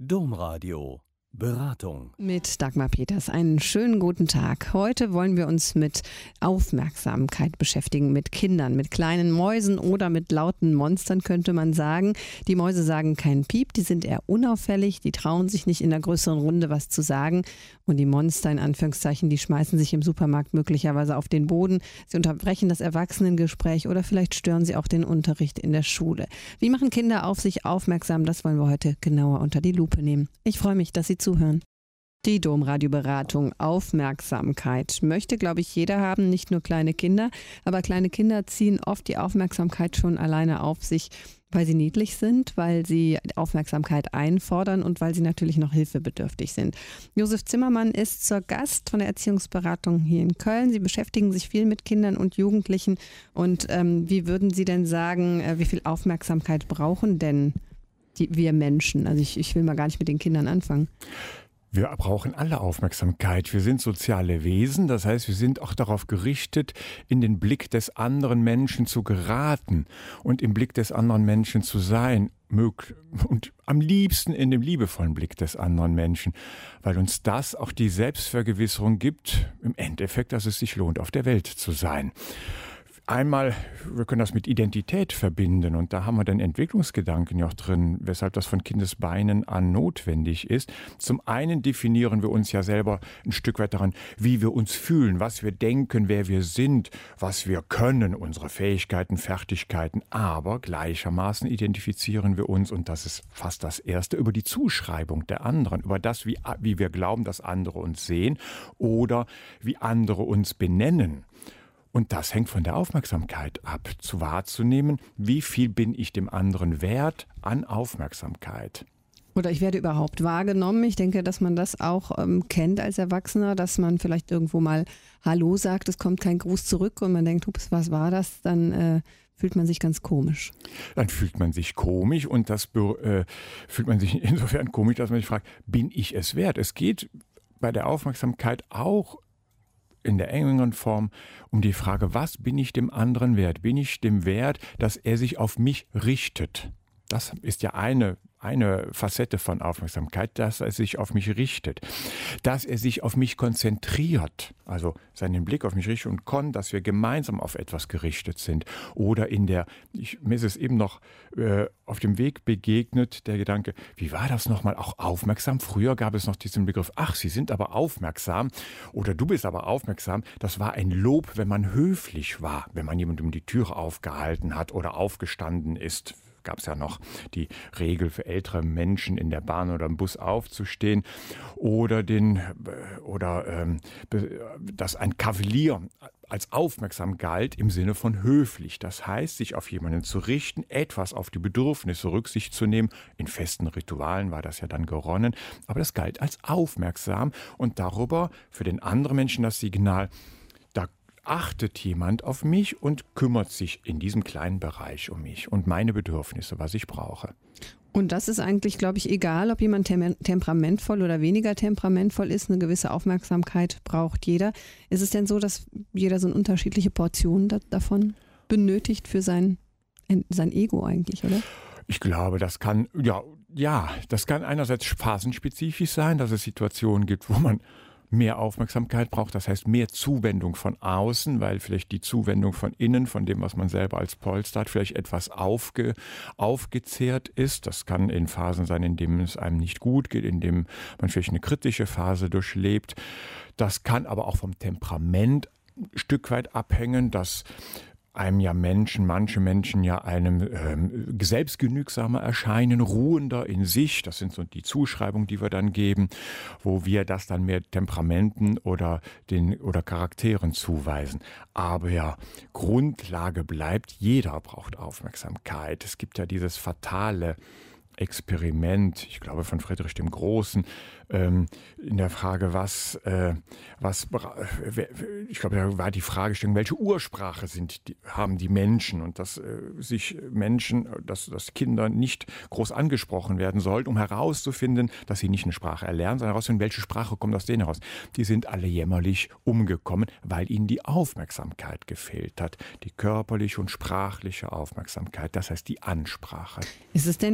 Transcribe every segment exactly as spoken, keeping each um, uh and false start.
Domradio Beratung mit Dagmar Peters. Einen schönen guten Tag. Heute wollen wir uns mit Aufmerksamkeit beschäftigen, mit Kindern, mit kleinen Mäusen oder mit lauten Monstern, könnte man sagen. Die Mäuse sagen keinen Piep, die sind eher unauffällig, die trauen sich nicht in der größeren Runde was zu sagen. Und die Monster, in Anführungszeichen, die schmeißen sich im Supermarkt möglicherweise auf den Boden. Sie unterbrechen das Erwachsenengespräch oder vielleicht stören sie auch den Unterricht in der Schule. Wie machen Kinder auf sich aufmerksam? Das wollen wir heute genauer unter die Lupe nehmen. Ich freue mich, dass Sie zuhören. Die Domradio-Beratung Aufmerksamkeit möchte, glaube ich, jeder haben, nicht nur kleine Kinder. Aber kleine Kinder ziehen oft die Aufmerksamkeit schon alleine auf sich, weil sie niedlich sind, weil sie Aufmerksamkeit einfordern und weil sie natürlich noch hilfebedürftig sind. Josef Zimmermann ist zur Gast von der Erziehungsberatung hier in Köln. Sie beschäftigen sich viel mit Kindern und Jugendlichen. Und ähm, wie würden Sie denn sagen, äh, wie viel Aufmerksamkeit brauchen denn die, wir Menschen? Also ich, ich will mal gar nicht mit den Kindern anfangen. Wir brauchen alle Aufmerksamkeit. Wir sind soziale Wesen, das heißt, wir sind auch darauf gerichtet, in den Blick des anderen Menschen zu geraten und im Blick des anderen Menschen zu sein. Und am liebsten in dem liebevollen Blick des anderen Menschen, weil uns das auch die Selbstvergewisserung gibt, im Endeffekt, dass es sich lohnt, auf der Welt zu sein. Einmal, wir können das mit Identität verbinden und da haben wir den Entwicklungsgedanken ja auch drin, weshalb das von Kindesbeinen an notwendig ist. Zum einen definieren wir uns ja selber ein Stück weit daran, wie wir uns fühlen, was wir denken, wer wir sind, was wir können, unsere Fähigkeiten, Fertigkeiten. Aber gleichermaßen identifizieren wir uns, und das ist fast das Erste, über die Zuschreibung der anderen, über das, wie, wie wir glauben, dass andere uns sehen oder wie andere uns benennen. Und das hängt von der Aufmerksamkeit ab, zu wahrzunehmen, wie viel bin ich dem anderen wert an Aufmerksamkeit. Oder ich werde überhaupt wahrgenommen. Ich denke, dass man das auch ähm, kennt als Erwachsener, dass man vielleicht irgendwo mal Hallo sagt, es kommt kein Gruß zurück und man denkt, ups, was war das? Dann äh, fühlt man sich ganz komisch. Dann fühlt man sich komisch und das äh, fühlt man sich insofern komisch, dass man sich fragt, bin ich es wert? Es geht bei der Aufmerksamkeit auch in der engeren Form um die Frage, was bin ich dem anderen wert? Bin ich dem wert, dass er sich auf mich richtet? Das ist ja eine, eine Facette von Aufmerksamkeit, dass er sich auf mich richtet. Dass er sich auf mich konzentriert, also seinen Blick auf mich richtet und kann, dass wir gemeinsam auf etwas gerichtet sind. Oder in der, ich, mir ist es eben noch äh, auf dem Weg begegnet, der Gedanke, wie war das nochmal, auch aufmerksam? Früher gab es noch diesen Begriff, ach, Sie sind aber aufmerksam oder du bist aber aufmerksam. Das war ein Lob, wenn man höflich war, wenn man jemandem die Türe aufgehalten hat oder aufgestanden ist. Gab es ja noch die Regel für ältere Menschen in der Bahn oder im Bus aufzustehen oder den oder ähm, dass ein Kavalier als aufmerksam galt im Sinne von höflich. Das heißt, sich auf jemanden zu richten, etwas auf die Bedürfnisse Rücksicht zu nehmen. In festen Ritualen war das ja dann geronnen, aber das galt als aufmerksam und darüber für den anderen Menschen das Signal, achtet jemand auf mich und kümmert sich in diesem kleinen Bereich um mich und meine Bedürfnisse, was ich brauche. Und das ist eigentlich, glaube ich, egal, ob jemand tem- temperamentvoll oder weniger temperamentvoll ist. Eine gewisse Aufmerksamkeit braucht jeder. Ist es denn so, dass jeder so eine unterschiedliche Portion da- davon benötigt für sein, sein Ego eigentlich, oder? Ich glaube, das kann, ja, ja, das kann einerseits phasenspezifisch sein, dass es Situationen gibt, wo man mehr Aufmerksamkeit braucht, das heißt mehr Zuwendung von außen, weil vielleicht die Zuwendung von innen, von dem, was man selber als Polster hat, vielleicht etwas aufge, aufgezehrt ist. Das kann in Phasen sein, in denen es einem nicht gut geht, in dem man vielleicht eine kritische Phase durchlebt. Das kann aber auch vom Temperament ein Stück weit abhängen, dass einem ja Menschen, manche Menschen ja einem ähm, selbstgenügsamer erscheinen, ruhender in sich. Das sind so die Zuschreibungen, die wir dann geben, wo wir das dann mehr Temperamenten oder den oder Charakteren zuweisen. Aber ja, Grundlage bleibt, jeder braucht Aufmerksamkeit. Es gibt ja dieses fatale Experiment, ich glaube von Friedrich dem Großen, ähm, in der Frage, was, äh, was, äh, ich glaube, da war die Fragestellung, welche Ursprache sind die, haben die Menschen und dass äh, sich Menschen, dass, dass Kinder nicht groß angesprochen werden sollten, um herauszufinden, dass sie nicht eine Sprache erlernen, sondern herauszufinden, welche Sprache kommt aus denen heraus. Die sind alle jämmerlich umgekommen, weil ihnen die Aufmerksamkeit gefehlt hat, die körperliche und sprachliche Aufmerksamkeit, das heißt die Ansprache. Ist es denn nicht so, dass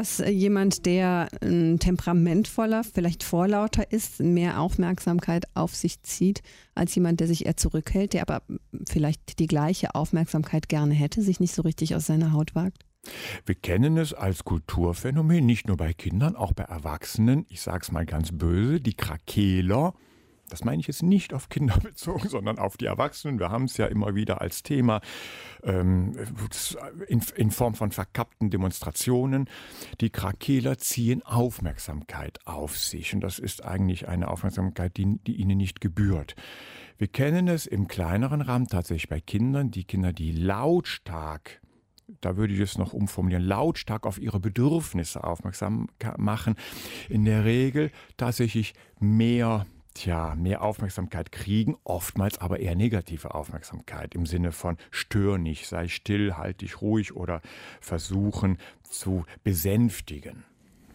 dass jemand, der äh, temperamentvoller, vielleicht vorlauter ist, mehr Aufmerksamkeit auf sich zieht, als jemand, der sich eher zurückhält, der aber vielleicht die gleiche Aufmerksamkeit gerne hätte, sich nicht so richtig aus seiner Haut wagt? Wir kennen es als Kulturphänomen, nicht nur bei Kindern, auch bei Erwachsenen. Ich sage es mal ganz böse, die Krakeeler. Das meine ich jetzt nicht auf Kinder bezogen, sondern auf die Erwachsenen. Wir haben es ja immer wieder als Thema ähm, in, in Form von verkappten Demonstrationen. Die Krakeeler ziehen Aufmerksamkeit auf sich. Und das ist eigentlich eine Aufmerksamkeit, die, die ihnen nicht gebührt. Wir kennen es im kleineren Rahmen tatsächlich bei Kindern. Die Kinder, die lautstark, da würde ich es noch umformulieren, lautstark auf ihre Bedürfnisse aufmerksam machen, in der Regel tatsächlich mehr, tja, mehr Aufmerksamkeit kriegen, oftmals aber eher negative Aufmerksamkeit im Sinne von stör nicht, sei still, halt dich ruhig oder versuchen zu besänftigen.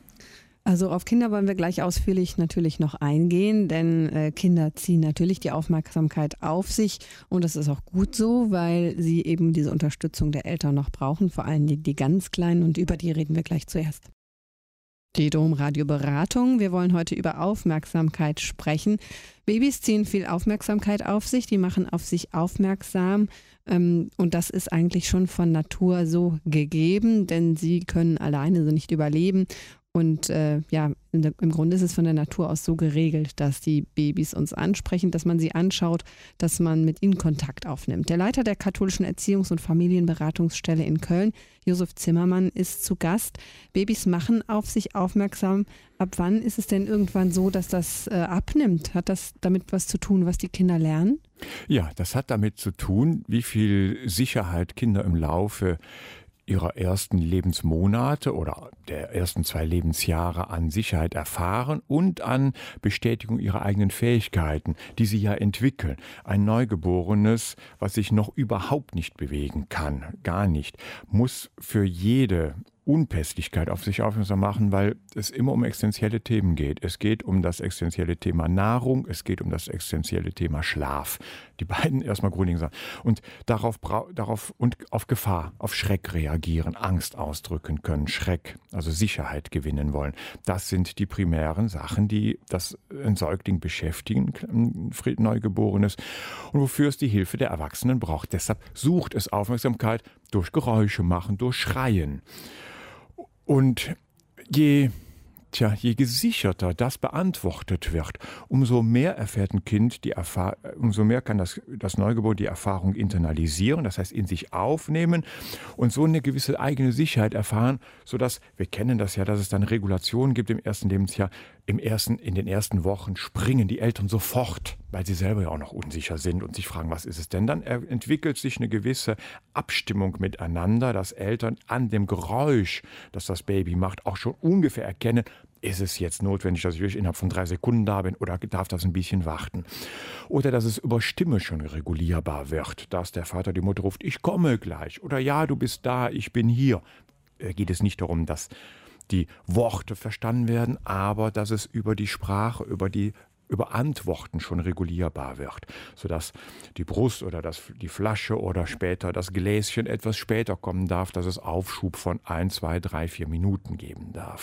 Also auf Kinder wollen wir gleich ausführlich natürlich noch eingehen, denn äh, Kinder ziehen natürlich die Aufmerksamkeit auf sich und das ist auch gut so, weil sie eben diese Unterstützung der Eltern noch brauchen, vor allem die, die ganz Kleinen, und über die reden wir gleich zuerst. Die Domradio Beratung. Wir wollen heute über Aufmerksamkeit sprechen. Babys ziehen viel Aufmerksamkeit auf sich, die machen auf sich aufmerksam ähm, und das ist eigentlich schon von Natur so gegeben, denn sie können alleine so nicht überleben. Und äh, ja, der, im Grunde ist es von der Natur aus so geregelt, dass die Babys uns ansprechen, dass man sie anschaut, dass man mit ihnen Kontakt aufnimmt. Der Leiter der katholischen Erziehungs- und Familienberatungsstelle in Köln, Josef Zimmermann, ist zu Gast. Babys machen auf sich aufmerksam. Ab wann ist es denn irgendwann so, dass das äh, abnimmt? Hat das damit was zu tun, was die Kinder lernen? Ja, das hat damit zu tun, wie viel Sicherheit Kinder im Laufe ihrer ersten Lebensmonate oder der ersten zwei Lebensjahre an Sicherheit erfahren und an Bestätigung ihrer eigenen Fähigkeiten, die sie ja entwickeln. Ein Neugeborenes, was sich noch überhaupt nicht bewegen kann, gar nicht, muss für jede Unpässlichkeit auf sich aufmerksam machen, weil es immer um existenzielle Themen geht. Es geht um das existenzielle Thema Nahrung, es geht um das existenzielle Thema Schlaf. Die beiden erstmal grundlegend sagen. Und darauf, darauf und auf Gefahr, auf Schreck reagieren, Angst ausdrücken können, Schreck, also Sicherheit gewinnen wollen. Das sind die primären Sachen, die das ein Säugling beschäftigen, ein Neugeborenes, und wofür es die Hilfe der Erwachsenen braucht. Deshalb sucht es Aufmerksamkeit durch Geräusche machen, durch Schreien. Und je, tja, je gesicherter das beantwortet wird, umso mehr erfährt ein Kind die Erfahrung, umso mehr kann das, das Neugeborene die Erfahrung internalisieren, das heißt in sich aufnehmen und so eine gewisse eigene Sicherheit erfahren, sodass, wir kennen das ja, dass es dann Regulationen gibt im ersten Lebensjahr. Im ersten, in den ersten Wochen springen die Eltern sofort, weil sie selber ja auch noch unsicher sind und sich fragen, was ist es denn? Dann entwickelt sich eine gewisse Abstimmung miteinander, dass Eltern an dem Geräusch, das das Baby macht, auch schon ungefähr erkennen, ist es jetzt notwendig, dass ich wirklich innerhalb von drei Sekunden da bin oder darf das ein bisschen warten? Oder dass es über Stimme schon regulierbar wird, dass der Vater die Mutter ruft, ich komme gleich oder ja, du bist da, ich bin hier. Da geht es nicht darum, dass die Worte verstanden werden, aber dass es über die Sprache, über die über Antworten schon regulierbar wird, sodass die Brust oder das, die Flasche oder später das Gläschen etwas später kommen darf, dass es Aufschub von ein, zwei, drei, vier Minuten geben darf.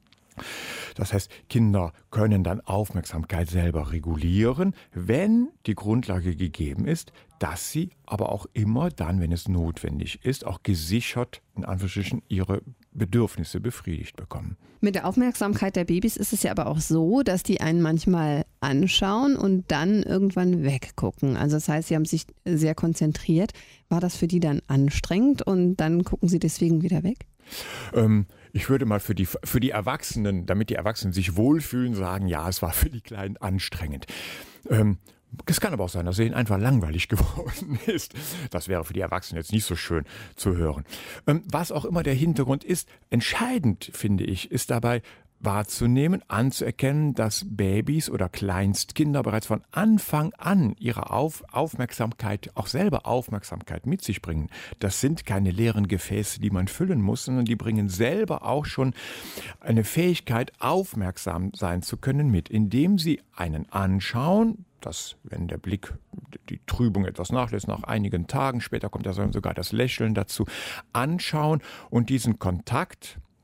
Das heißt, Kinder können dann Aufmerksamkeit selber regulieren, wenn die Grundlage gegeben ist, dass sie aber auch immer dann, wenn es notwendig ist, auch gesichert, in Anführungsstrichen, ihre Bedürfnisse befriedigt bekommen. Mit der Aufmerksamkeit der Babys ist es ja aber auch so, dass die einen manchmal anschauen und dann irgendwann weggucken. Also das heißt, sie haben sich sehr konzentriert. War das für die dann anstrengend und dann gucken sie deswegen wieder weg? Ähm, ich würde mal für die, für die Erwachsenen, damit die Erwachsenen sich wohlfühlen, sagen, ja, es war für die Kleinen anstrengend. Ähm, Es kann aber auch sein, dass es ihnen einfach langweilig geworden ist. Das wäre für die Erwachsenen jetzt nicht so schön zu hören. Ähm, was auch immer der Hintergrund ist, entscheidend, finde ich, ist dabei wahrzunehmen, anzuerkennen, dass Babys oder Kleinstkinder bereits von Anfang an ihre Auf- Aufmerksamkeit, auch selber Aufmerksamkeit mit sich bringen. Das sind keine leeren Gefäße, die man füllen muss, sondern die bringen selber auch schon eine Fähigkeit, aufmerksam sein zu können mit, indem sie einen anschauen, dass, wenn der Blick, die Trübung etwas nachlässt, nach einigen Tagen, später kommt ja sogar das Lächeln dazu, anschauen und diesen Kontakt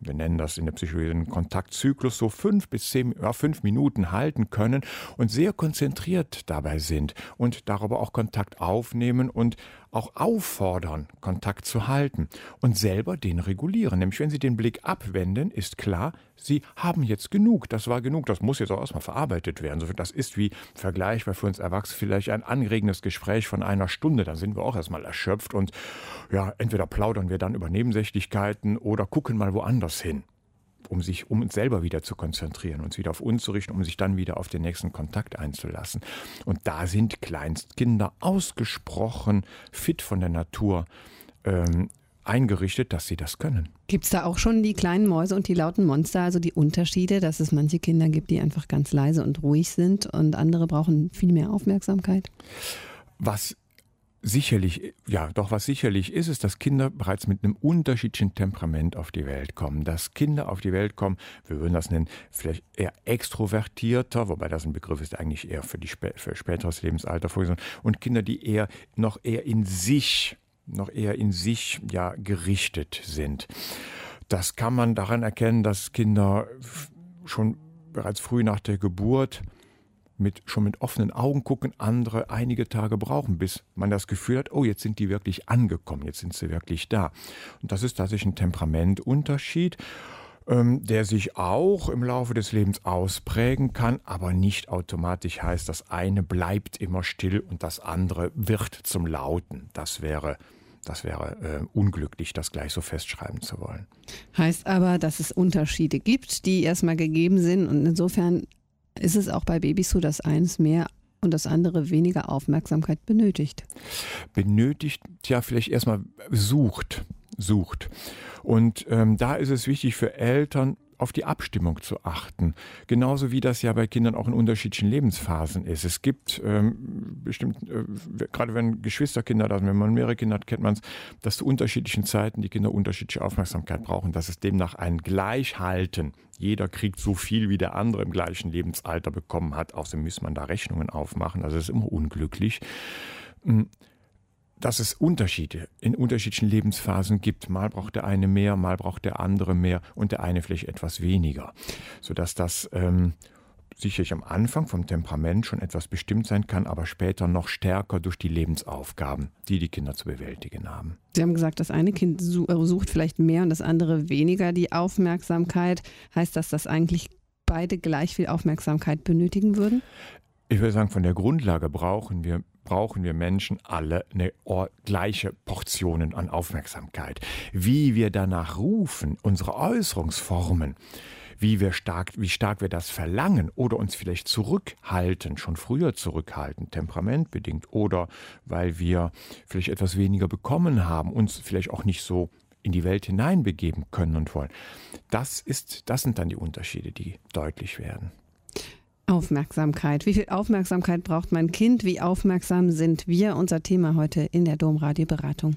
wir nennen das in der Psychologie einen Kontaktzyklus, so fünf bis zehn, ja, fünf Minuten halten können und sehr konzentriert dabei sind und darüber auch Kontakt aufnehmen und auch auffordern, Kontakt zu halten und selber den regulieren. Nämlich wenn Sie den Blick abwenden, ist klar, Sie haben jetzt genug, das war genug, das muss jetzt auch erstmal verarbeitet werden. Das ist wie vergleichbar für uns Erwachsene vielleicht ein anregendes Gespräch von einer Stunde, dann sind wir auch erstmal erschöpft und ja, entweder plaudern wir dann über Nebensächlichkeiten oder gucken mal woanders hin, um sich um uns selber wieder zu konzentrieren, uns wieder auf uns zu richten, um sich dann wieder auf den nächsten Kontakt einzulassen. Und da sind Kleinstkinder ausgesprochen fit von der Natur ähm, eingerichtet, dass sie das können. Gibt es da auch schon die kleinen Mäuse und die lauten Monster, also die Unterschiede, dass es manche Kinder gibt, die einfach ganz leise und ruhig sind und andere brauchen viel mehr Aufmerksamkeit? Was Sicherlich, ja, doch was sicherlich ist, ist, dass Kinder bereits mit einem unterschiedlichen Temperament auf die Welt kommen. Dass Kinder auf die Welt kommen, wir würden das nennen, vielleicht eher extrovertierter, wobei das ein Begriff ist, der eigentlich eher für, die, für späteres Lebensalter vorgesehen, und Kinder, die eher noch eher in sich, noch eher in sich ja, gerichtet sind. Das kann man daran erkennen, dass Kinder schon bereits früh nach der Geburt mit, schon mit offenen Augen gucken, andere einige Tage brauchen, bis man das Gefühl hat, oh, jetzt sind die wirklich angekommen, jetzt sind sie wirklich da. Und das ist tatsächlich ein Temperamentunterschied, ähm, der sich auch im Laufe des Lebens ausprägen kann, aber nicht automatisch heißt, das eine bleibt immer still und das andere wird zum Lauten. Das wäre Das wäre äh, unglücklich, das gleich so festschreiben zu wollen. Heißt aber, dass es Unterschiede gibt, die erstmal gegeben sind und insofern ist es auch bei Babys so, dass eins mehr und das andere weniger Aufmerksamkeit benötigt? Benötigt, ja, vielleicht erstmal sucht, sucht. Und ähm, da ist es wichtig für Eltern, auf die Abstimmung zu achten. Genauso wie das ja bei Kindern auch in unterschiedlichen Lebensphasen ist. Es gibt ähm, bestimmt, äh, gerade wenn Geschwisterkinder da sind, wenn man mehrere Kinder hat, kennt man es, dass zu unterschiedlichen Zeiten die Kinder unterschiedliche Aufmerksamkeit brauchen, dass es demnach ein Gleichhalten. Jeder kriegt so viel, wie der andere im gleichen Lebensalter bekommen hat. Außerdem muss man da Rechnungen aufmachen. Also es ist immer unglücklich. Dass es Unterschiede in unterschiedlichen Lebensphasen gibt. Mal braucht der eine mehr, mal braucht der andere mehr und der eine vielleicht etwas weniger. Sodass das ähm, sicherlich am Anfang vom Temperament schon etwas bestimmt sein kann, aber später noch stärker durch die Lebensaufgaben, die die Kinder zu bewältigen haben. Sie haben gesagt, das eine Kind sucht vielleicht mehr und das andere weniger die Aufmerksamkeit. Heißt das, dass eigentlich beide gleich viel Aufmerksamkeit benötigen würden? Ich würde sagen, von der Grundlage brauchen wir brauchen wir Menschen alle eine gleiche Portionen an Aufmerksamkeit. Wie wir danach rufen, unsere Äußerungsformen, wie wir stark, wie stark wir das verlangen oder uns vielleicht zurückhalten, schon früher zurückhalten, temperamentbedingt oder weil wir vielleicht etwas weniger bekommen haben, uns vielleicht auch nicht so in die Welt hineinbegeben können und wollen. Das ist, das sind dann die Unterschiede, die deutlich werden. Aufmerksamkeit. Wie viel Aufmerksamkeit braucht mein Kind? Wie aufmerksam sind wir? Unser Thema heute in der Domradio-Beratung.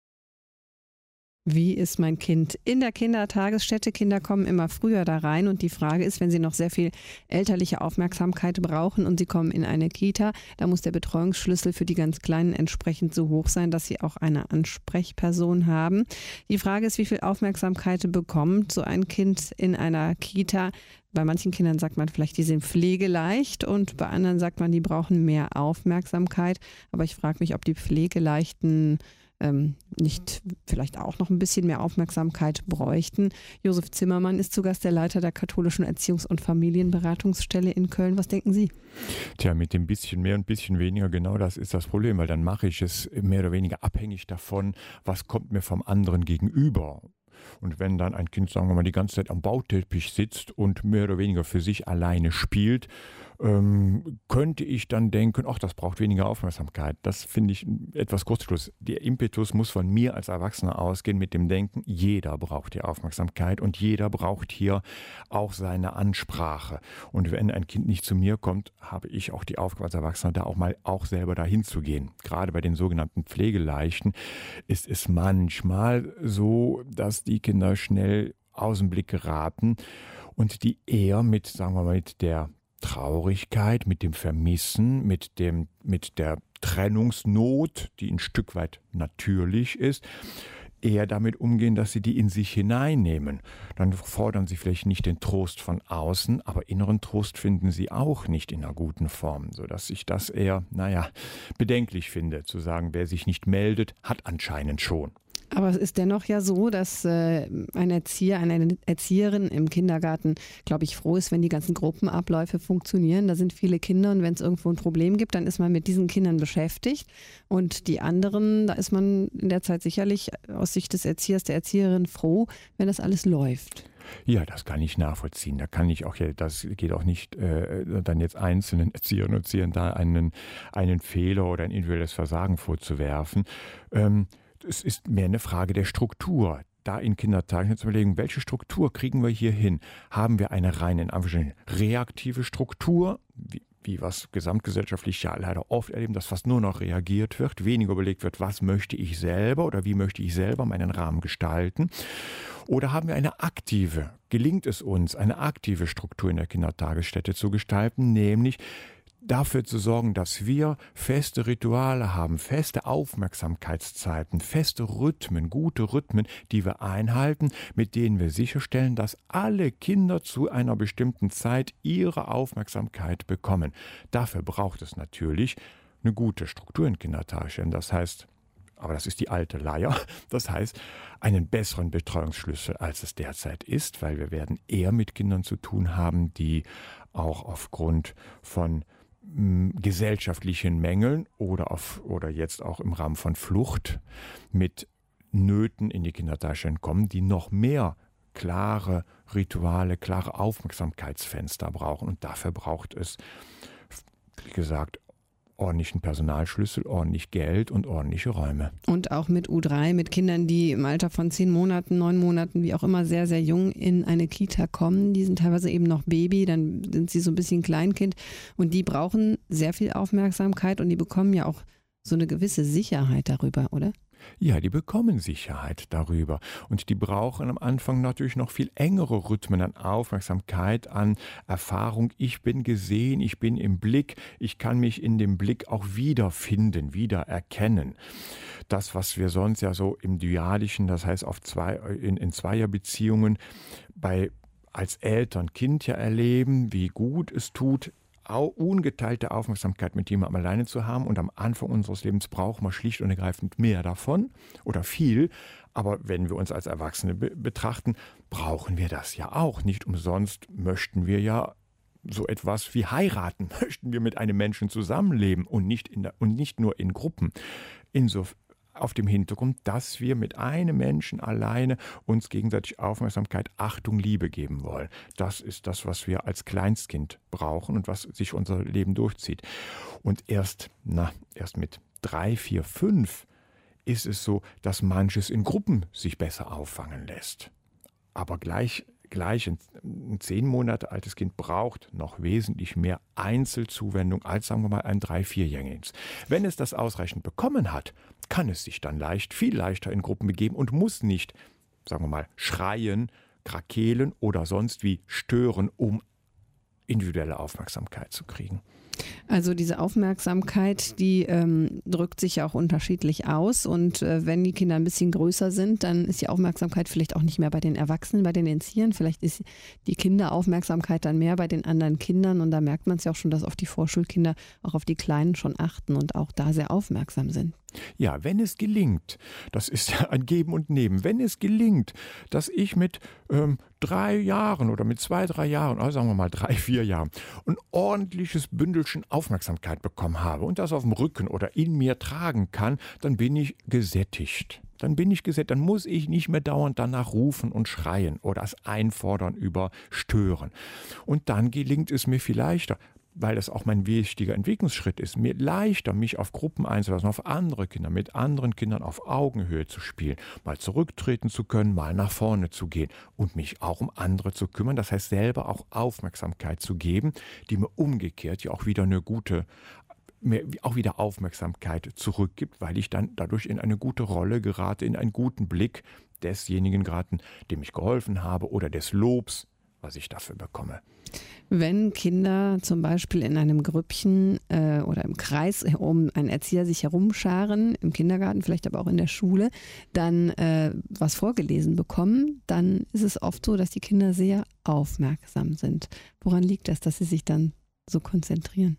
Wie ist mein Kind in der Kindertagesstätte? Kinder kommen immer früher da rein und die Frage ist, wenn sie noch sehr viel elterliche Aufmerksamkeit brauchen und sie kommen in eine Kita, da muss der Betreuungsschlüssel für die ganz Kleinen entsprechend so hoch sein, dass sie auch eine Ansprechperson haben. Die Frage ist, wie viel Aufmerksamkeit bekommt so ein Kind in einer Kita? Bei manchen Kindern sagt man vielleicht, die sind pflegeleicht und bei anderen sagt man, die brauchen mehr Aufmerksamkeit. Aber ich frage mich, ob die Pflegeleichten ähm, nicht vielleicht auch noch ein bisschen mehr Aufmerksamkeit bräuchten. Josef Zimmermann ist zu Gast, der Leiter der katholischen Erziehungs- und Familienberatungsstelle in Köln. Was denken Sie? Tja, mit dem bisschen mehr und bisschen weniger, genau das ist das Problem, weil dann mache ich es mehr oder weniger abhängig davon, was kommt mir vom anderen gegenüber. Und wenn dann ein Kind, sagen wir mal, die ganze Zeit am Bauteppich sitzt und mehr oder weniger für sich alleine spielt, ähm, könnte ich dann denken, ach, das braucht weniger Aufmerksamkeit. Das finde ich etwas Kurzschluss. Der Impetus muss von mir als Erwachsener ausgehen mit dem Denken, jeder braucht die Aufmerksamkeit und jeder braucht hier auch seine Ansprache. Und wenn ein Kind nicht zu mir kommt, habe ich auch die Aufgabe als Erwachsener, da auch mal auch selber dahin zu gehen. Gerade bei den sogenannten Pflegeleichten ist es manchmal so, dass die Kinder schnell aus dem Blick geraten und die eher mit, sagen wir mal, mit der Traurigkeit, mit dem Vermissen, mit dem, mit der Trennungsnot, die ein Stück weit natürlich ist, eher damit umgehen, dass sie die in sich hineinnehmen. Dann fordern sie vielleicht nicht den Trost von außen, aber inneren Trost finden sie auch nicht in einer guten Form, sodass ich das eher, naja, bedenklich finde, zu sagen, wer sich nicht meldet, hat anscheinend schon. Aber es ist dennoch ja so, dass äh, ein Erzieher, eine Erzieherin im Kindergarten, glaube ich, froh ist, wenn die ganzen Gruppenabläufe funktionieren. Da sind viele Kinder und wenn es irgendwo ein Problem gibt, dann ist man mit diesen Kindern beschäftigt. Und die anderen, da ist man in der Zeit sicherlich aus Sicht des Erziehers, der Erzieherin froh, wenn das alles läuft. Ja, das kann ich nachvollziehen. Da kann ich auch, das geht auch nicht, äh, dann jetzt einzelnen Erzieherinnen und Erziehern da einen, einen Fehler oder ein individuelles Versagen vorzuwerfen. Ähm, Es ist mehr eine Frage der Struktur. Da in Kindertagen zu überlegen, welche Struktur kriegen wir hier hin? Haben wir eine rein in Anführungsstrichen reaktive Struktur, wie, wie wir es gesamtgesellschaftlich ja leider oft erleben, dass fast nur noch reagiert wird, weniger überlegt wird, was möchte ich selber oder wie möchte ich selber meinen Rahmen gestalten? Oder haben wir eine aktive, gelingt es uns, eine aktive Struktur in der Kindertagesstätte zu gestalten, nämlich dafür zu sorgen, dass wir feste Rituale haben, feste Aufmerksamkeitszeiten, feste Rhythmen, gute Rhythmen, die wir einhalten, mit denen wir sicherstellen, dass alle Kinder zu einer bestimmten Zeit ihre Aufmerksamkeit bekommen. Dafür braucht es natürlich eine gute Struktur in Kindertagesstätten. Das heißt, aber das ist die alte Leier, das heißt, einen besseren Betreuungsschlüssel, als es derzeit ist, weil wir werden eher mit Kindern zu tun haben, die auch aufgrund von gesellschaftlichen Mängeln oder, auf, oder jetzt auch im Rahmen von Flucht mit Nöten in die Kindertagesstätten kommen, die noch mehr klare Rituale, klare Aufmerksamkeitsfenster brauchen. Und dafür braucht es, wie gesagt, ordentlichen Personalschlüssel, ordentlich Geld und ordentliche Räume. Und auch mit U drei, mit Kindern, die im Alter von zehn Monaten, neun Monaten, wie auch immer, sehr, sehr jung in eine Kita kommen. Die sind teilweise eben noch Baby, dann sind sie so ein bisschen Kleinkind und die brauchen sehr viel Aufmerksamkeit und die bekommen ja auch so eine gewisse Sicherheit darüber, oder? Ja, die bekommen Sicherheit darüber und die brauchen am Anfang natürlich noch viel engere Rhythmen an Aufmerksamkeit, an Erfahrung. Ich bin gesehen, ich bin im Blick, ich kann mich in dem Blick auch wiederfinden, wiedererkennen. Das, was wir sonst ja so im Dyadischen, das heißt auf zwei, in, in Zweierbeziehungen bei als Eltern-Kind ja erleben, wie gut es tut, ungeteilte Aufmerksamkeit mit jemandem alleine zu haben und am Anfang unseres Lebens brauchen wir schlicht und ergreifend mehr davon oder viel, aber wenn wir uns als Erwachsene be- betrachten, brauchen wir das ja auch. Nicht umsonst möchten wir ja so etwas wie heiraten, möchten wir mit einem Menschen zusammenleben und nicht, in der, und nicht nur in Gruppen. Insofern auf dem Hintergrund, dass wir mit einem Menschen alleine uns gegenseitig Aufmerksamkeit, Achtung, Liebe geben wollen. Das ist das, was wir als Kleinstkind brauchen und was sich unser Leben durchzieht. Und erst, na, erst mit drei, vier, fünf ist es so, dass manches in Gruppen sich besser auffangen lässt. Aber gleich Gleich ein, ein zehn Monate altes Kind braucht noch wesentlich mehr Einzelzuwendung als, sagen wir mal, ein drei-, vierjähriges. Wenn es das ausreichend bekommen hat, kann es sich dann leicht, viel leichter in Gruppen begeben und muss nicht, sagen wir mal, schreien, krakeelen oder sonst wie stören, um individuelle Aufmerksamkeit zu kriegen. Also diese Aufmerksamkeit, die ähm, drückt sich ja auch unterschiedlich aus und äh, wenn die Kinder ein bisschen größer sind, dann ist die Aufmerksamkeit vielleicht auch nicht mehr bei den Erwachsenen, bei den Erziehern. Vielleicht ist die Kinderaufmerksamkeit dann mehr bei den anderen Kindern und da merkt man es ja auch schon, dass auf die Vorschulkinder, auch auf die Kleinen schon achten und auch da sehr aufmerksam sind. Ja, wenn es gelingt, das ist ja ein Geben und Nehmen, wenn es gelingt, dass ich mit ähm, drei Jahren oder mit zwei, drei Jahren, also sagen wir mal drei, vier Jahren, ein ordentliches Bündelchen Aufmerksamkeit bekommen habe und das auf dem Rücken oder in mir tragen kann, dann bin ich gesättigt. Dann bin ich gesättigt, dann muss ich nicht mehr dauernd danach rufen und schreien oder es einfordern, überstören. Und dann gelingt es mir viel leichter, weil das auch mein wichtiger Entwicklungsschritt ist, mir leichter, mich auf Gruppen einzulassen, auf andere Kinder, mit anderen Kindern auf Augenhöhe zu spielen, mal zurücktreten zu können, mal nach vorne zu gehen und mich auch um andere zu kümmern. Das heißt, selber auch Aufmerksamkeit zu geben, die mir umgekehrt ja auch wieder eine gute, mir auch wieder Aufmerksamkeit zurückgibt, weil ich dann dadurch in eine gute Rolle gerate, in einen guten Blick desjenigen geraten, dem ich geholfen habe oder des Lobs was ich dafür bekomme. Wenn Kinder zum Beispiel in einem Grüppchen äh, oder im Kreis um einen Erzieher sich herumscharen, im Kindergarten, vielleicht aber auch in der Schule, dann äh, was vorgelesen bekommen, dann ist es oft so, dass die Kinder sehr aufmerksam sind. Woran liegt das, dass sie sich dann so konzentrieren?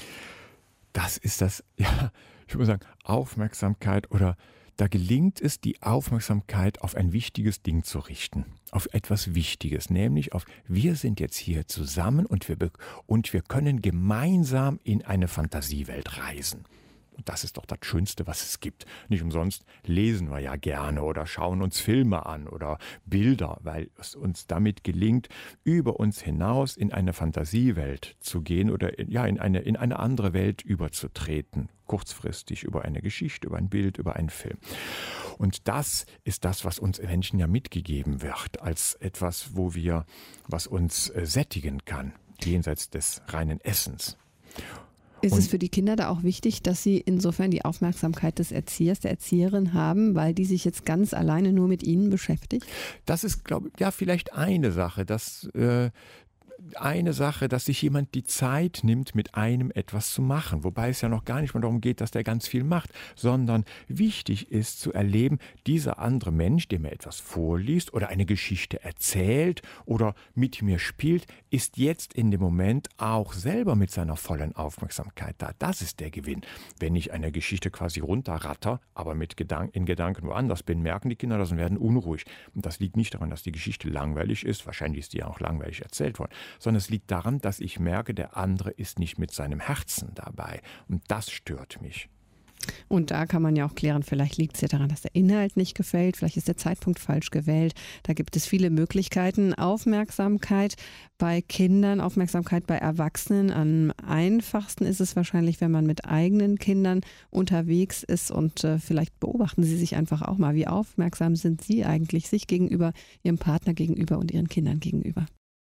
Das ist das, ja, ich würde sagen, Aufmerksamkeit oder da gelingt es, die Aufmerksamkeit auf ein wichtiges Ding zu richten, auf etwas Wichtiges, nämlich auf, wir sind jetzt hier zusammen und wir, und wir können gemeinsam in eine Fantasiewelt reisen. Und das ist doch das Schönste, was es gibt. Nicht umsonst lesen wir ja gerne oder schauen uns Filme an oder Bilder, weil es uns damit gelingt, über uns hinaus in eine Fantasiewelt zu gehen oder in, ja, in eine, in eine andere Welt überzutreten. Kurzfristig über eine Geschichte, über ein Bild, über einen Film. Und das ist das, was uns Menschen ja mitgegeben wird, als etwas, wo wir, was uns äh, sättigen kann, jenseits des reinen Essens. Ist Und es für die Kinder da auch wichtig, dass sie insofern die Aufmerksamkeit des Erziehers, der Erzieherin haben, weil die sich jetzt ganz alleine nur mit ihnen beschäftigt? Das ist, glaube ich, ja, vielleicht eine Sache, dass äh, eine Sache, dass sich jemand die Zeit nimmt, mit einem etwas zu machen. Wobei es ja noch gar nicht mal darum geht, dass der ganz viel macht, sondern wichtig ist zu erleben, dieser andere Mensch, der mir etwas vorliest oder eine Geschichte erzählt oder mit mir spielt, ist jetzt in dem Moment auch selber mit seiner vollen Aufmerksamkeit da. Das ist der Gewinn. Wenn ich eine Geschichte quasi runterratter, aber mit Gedank- in Gedanken woanders bin, merken die Kinder das und werden unruhig. Und das liegt nicht daran, dass die Geschichte langweilig ist, wahrscheinlich ist die ja auch langweilig erzählt worden, sondern es liegt daran, dass ich merke, der andere ist nicht mit seinem Herzen dabei. Und das stört mich. Und da kann man ja auch klären, vielleicht liegt es ja daran, dass der Inhalt nicht gefällt, vielleicht ist der Zeitpunkt falsch gewählt. Da gibt es viele Möglichkeiten. Aufmerksamkeit bei Kindern, Aufmerksamkeit bei Erwachsenen. Am einfachsten ist es wahrscheinlich, wenn man mit eigenen Kindern unterwegs ist und äh, vielleicht beobachten Sie sich einfach auch mal, wie aufmerksam sind Sie eigentlich sich gegenüber, Ihrem Partner gegenüber und Ihren Kindern gegenüber.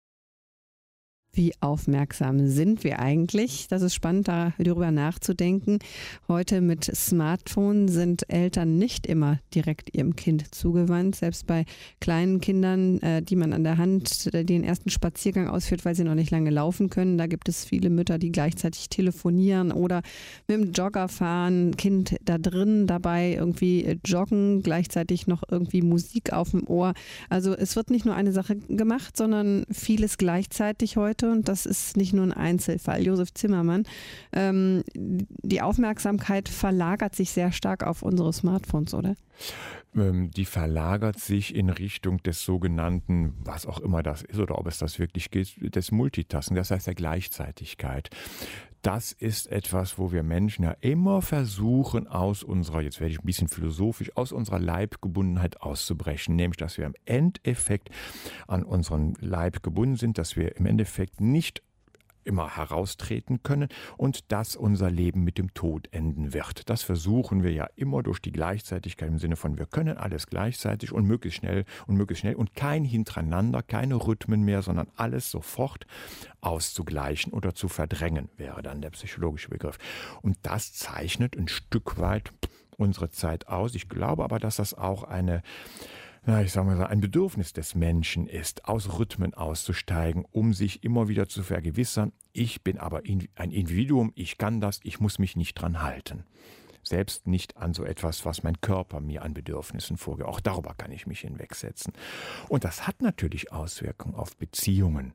Wie aufmerksam sind wir eigentlich? Das ist spannend, darüber nachzudenken. Heute mit Smartphone sind Eltern nicht immer direkt ihrem Kind zugewandt. Selbst bei kleinen Kindern, die man an der Hand den ersten Spaziergang ausführt, weil sie noch nicht lange laufen können. Da gibt es viele Mütter, die gleichzeitig telefonieren oder mit dem Jogger fahren, Kind da drin dabei irgendwie joggen, gleichzeitig noch irgendwie Musik auf dem Ohr. Also es wird nicht nur eine Sache gemacht, sondern vieles gleichzeitig heute. Und das ist nicht nur ein Einzelfall. Josef Zimmermann, ähm, die Aufmerksamkeit verlagert sich sehr stark auf unsere Smartphones, oder? Ähm, die verlagert sich in Richtung des sogenannten, was auch immer das ist oder ob es das wirklich geht, des Multitasking, das heißt der Gleichzeitigkeit. Das ist etwas, wo wir Menschen ja immer versuchen, aus unserer, jetzt werde ich ein bisschen philosophisch, aus unserer Leibgebundenheit auszubrechen. Nämlich, dass wir im Endeffekt an unseren Leib gebunden sind, dass wir im Endeffekt nicht immer heraustreten können und dass unser Leben mit dem Tod enden wird. Das versuchen wir ja immer durch die Gleichzeitigkeit im Sinne von, wir können alles gleichzeitig und möglichst schnell und möglichst schnell und kein hintereinander, keine Rhythmen mehr, sondern alles sofort auszugleichen oder zu verdrängen, wäre dann der psychologische Begriff. Und das zeichnet ein Stück weit unsere Zeit aus. Ich glaube aber, dass das auch eine Na, ich sage mal so, ein Bedürfnis des Menschen ist, aus Rhythmen auszusteigen, um sich immer wieder zu vergewissern, ich bin aber ein Individuum, ich kann das, ich muss mich nicht dran halten. Selbst nicht an so etwas, was mein Körper mir an Bedürfnissen vorgibt. Auch darüber kann ich mich hinwegsetzen. Und das hat natürlich Auswirkungen auf Beziehungen.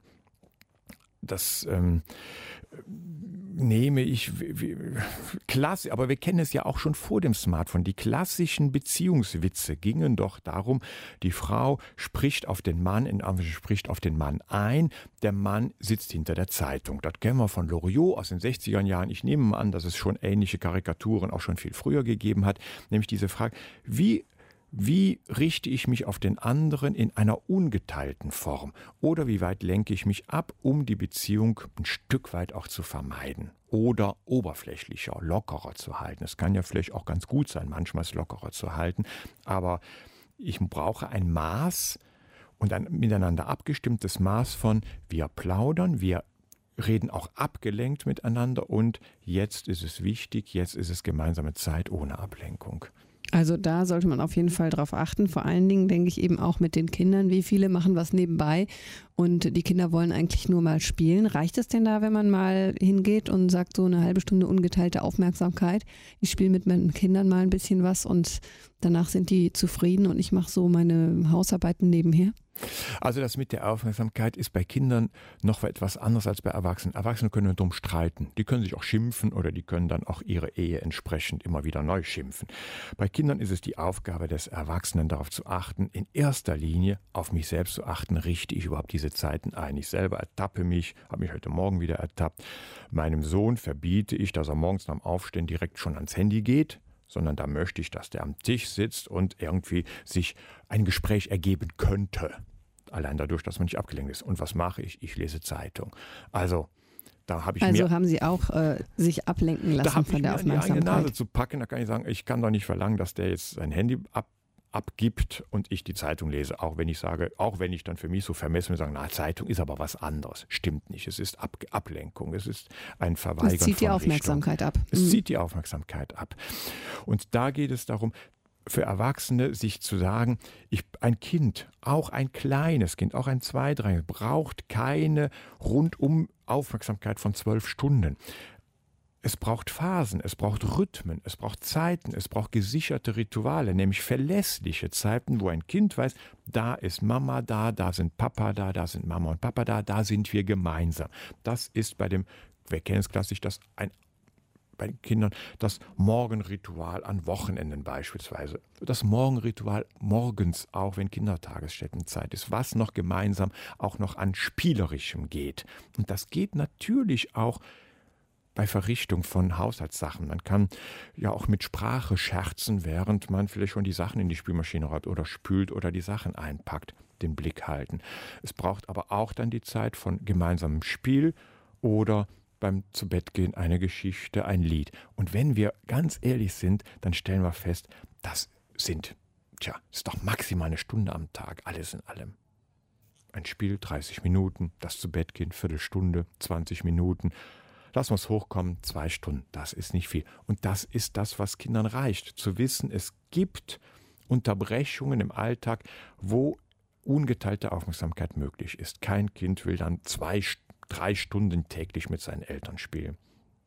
Das ähm, nehme ich wie, wie, klasse, aber wir kennen es ja auch schon vor dem Smartphone. Die klassischen Beziehungswitze gingen doch darum, die Frau spricht auf den Mann, in Anführungszeichen spricht auf den Mann ein, der Mann sitzt hinter der Zeitung. Das kennen wir von Loriot aus den sechziger Jahren. Ich nehme mal an, dass es schon ähnliche Karikaturen auch schon viel früher gegeben hat, nämlich diese Frage, wie Wie richte ich mich auf den anderen in einer ungeteilten Form? Oder wie weit lenke ich mich ab, um die Beziehung ein Stück weit auch zu vermeiden? Oder oberflächlicher, lockerer zu halten. Es kann ja vielleicht auch ganz gut sein, manchmal es lockerer zu halten. Aber ich brauche ein Maß und ein miteinander abgestimmtes Maß von wir plaudern, wir reden auch abgelenkt miteinander und jetzt ist es wichtig, jetzt ist es gemeinsame Zeit ohne Ablenkung. Also da sollte man auf jeden Fall drauf achten. Vor allen Dingen denke ich eben auch mit den Kindern, wie viele machen was nebenbei und die Kinder wollen eigentlich nur mal spielen. Reicht es denn da, wenn man mal hingeht und sagt, so eine halbe Stunde ungeteilte Aufmerksamkeit? Ich spiele mit meinen Kindern mal ein bisschen was und danach sind die zufrieden und ich mache so meine Hausarbeiten nebenher? Also das mit der Aufmerksamkeit ist bei Kindern noch etwas anderes als bei Erwachsenen. Erwachsene können dumm streiten. Die können sich auch schimpfen oder die können dann auch ihre Ehe entsprechend immer wieder neu schimpfen. Bei Kindern ist es die Aufgabe des Erwachsenen, darauf zu achten, in erster Linie auf mich selbst zu achten, richte ich überhaupt diese Zeiten ein. Ich selber ertappe mich, habe mich heute Morgen wieder ertappt. Meinem Sohn verbiete ich, dass er morgens nach dem Aufstehen direkt schon ans Handy geht, sondern da möchte ich, dass der am Tisch sitzt und irgendwie sich ein Gespräch ergeben könnte. Allein dadurch, dass man nicht abgelenkt ist. Und was mache ich? Ich lese Zeitung. Also, da habe ich also mir... haben Sie auch äh, sich ablenken lassen da habe von ich der mir an die eigene Aufmerksamkeit? Nase zu packen. Da kann ich sagen, ich kann doch nicht verlangen, dass der jetzt sein Handy ab, abgibt und ich die Zeitung lese. Auch wenn ich sage, auch wenn ich dann für mich so vermessen bin, sage, na, Zeitung ist aber was anderes. Stimmt nicht. Es ist Ab Ablenkung. Es ist ein Verweigern Es zieht die von Aufmerksamkeit Richtung. ab. Es Mhm. zieht die Aufmerksamkeit ab. Und da geht es darum, für Erwachsene sich zu sagen, ich, ein Kind, auch ein kleines Kind, auch ein Zwei-, Drei, braucht keine rundum Aufmerksamkeit von zwölf Stunden. Es braucht Phasen, es braucht Rhythmen, es braucht Zeiten, es braucht gesicherte Rituale, nämlich verlässliche Zeiten, wo ein Kind weiß, da ist Mama da, da sind Papa da, da sind Mama und Papa da, da sind wir gemeinsam. Das ist bei dem, wir kennen es klassisch, das ein bei den Kindern das Morgenritual an Wochenenden beispielsweise. Das Morgenritual morgens, auch wenn Kindertagesstättenzeit ist, was noch gemeinsam auch noch an Spielerischem geht. Und das geht natürlich auch bei Verrichtung von Haushaltssachen. Man kann ja auch mit Sprache scherzen, während man vielleicht schon die Sachen in die Spülmaschine räumt oder spült oder die Sachen einpackt, den Blick halten. Es braucht aber auch dann die Zeit von gemeinsamem Spiel oder beim Zubettgehen eine Geschichte, ein Lied. Und wenn wir ganz ehrlich sind, dann stellen wir fest, das sind, tja, das ist doch maximal eine Stunde am Tag, alles in allem. Ein Spiel, dreißig Minuten, das Zubettgehen, Viertelstunde, zwanzig Minuten. Lass uns hochkommen, zwei Stunden, das ist nicht viel. Und das ist das, was Kindern reicht, zu wissen, es gibt Unterbrechungen im Alltag, wo ungeteilte Aufmerksamkeit möglich ist. Kein Kind will dann zwei Stunden drei Stunden täglich mit seinen Eltern spielen.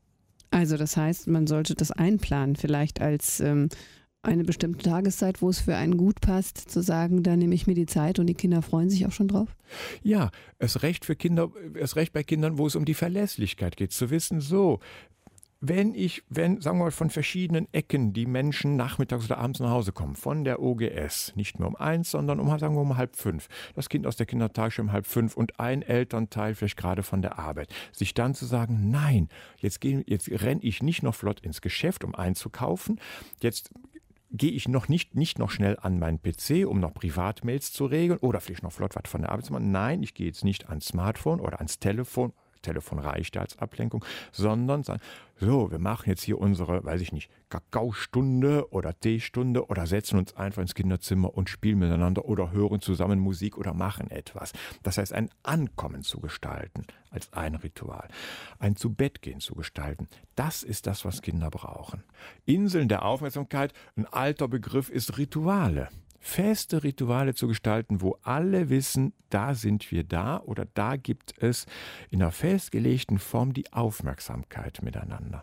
Also das heißt, man sollte das einplanen, vielleicht als ähm, eine bestimmte Tageszeit, wo es für einen gut passt, zu sagen, da nehme ich mir die Zeit und die Kinder freuen sich auch schon drauf? Ja, es recht für Kinder, es recht bei Kindern, wo es um die Verlässlichkeit geht, zu wissen, so, wenn ich, wenn, sagen wir mal, von verschiedenen Ecken die Menschen nachmittags oder abends nach Hause kommen, von der O G S, nicht mehr um eins, sondern um, sagen wir, um halb fünf, das Kind aus der Kindertagesstätte um halb fünf und ein Elternteil vielleicht gerade von der Arbeit, sich dann zu sagen, nein, jetzt, geh, jetzt renne ich nicht noch flott ins Geschäft, um einzukaufen, jetzt gehe ich noch nicht, nicht noch schnell an meinen P C, um noch Privatmails zu regeln oder vielleicht noch flott was von der Arbeit zu machen. Nein, ich gehe jetzt nicht ans Smartphone oder ans Telefon, Telefon reicht als Ablenkung, sondern sagen, so, wir machen jetzt hier unsere, weiß ich nicht, Kakaostunde oder Teestunde oder setzen uns einfach ins Kinderzimmer und spielen miteinander oder hören zusammen Musik oder machen etwas. Das heißt, ein Ankommen zu gestalten als ein Ritual, ein Zubettgehen zu gestalten, das ist das, was Kinder brauchen. Inseln der Aufmerksamkeit, ein alter Begriff ist Rituale. Feste Rituale zu gestalten, wo alle wissen, da sind wir da oder da gibt es in einer festgelegten Form die Aufmerksamkeit miteinander.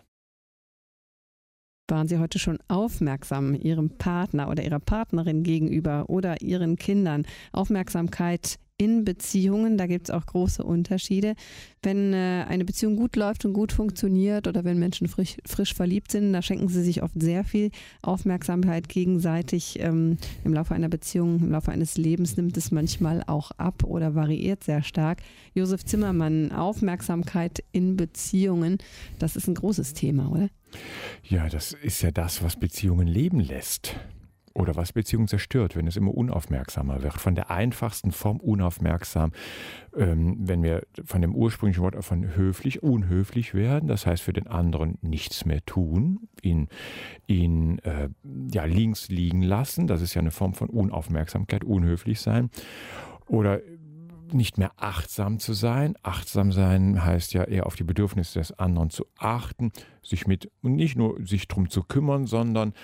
Waren Sie heute schon aufmerksam Ihrem Partner oder Ihrer Partnerin gegenüber oder Ihren Kindern? Aufmerksamkeit in Beziehungen, da gibt es auch große Unterschiede. Wenn äh, eine Beziehung gut läuft und gut funktioniert oder wenn Menschen frisch, frisch verliebt sind, da schenken sie sich oft sehr viel Aufmerksamkeit gegenseitig. Ähm, im Laufe einer Beziehung, im Laufe eines Lebens nimmt es manchmal auch ab oder variiert sehr stark. Josef Zimmermann, Aufmerksamkeit in Beziehungen, das ist ein großes Thema, oder? Ja, das ist ja das, was Beziehungen leben lässt. Oder was Beziehungen zerstört, wenn es immer unaufmerksamer wird. Von der einfachsten Form unaufmerksam, ähm, wenn wir von dem ursprünglichen Wort von höflich, unhöflich werden, das heißt für den anderen nichts mehr tun, ihn, ihn äh, ja, links liegen lassen, das ist ja eine Form von Unaufmerksamkeit, unhöflich sein. Oder nicht mehr achtsam zu sein. Achtsam sein heißt ja eher auf die Bedürfnisse des anderen zu achten, sich mit, und nicht nur sich drum zu kümmern, sondern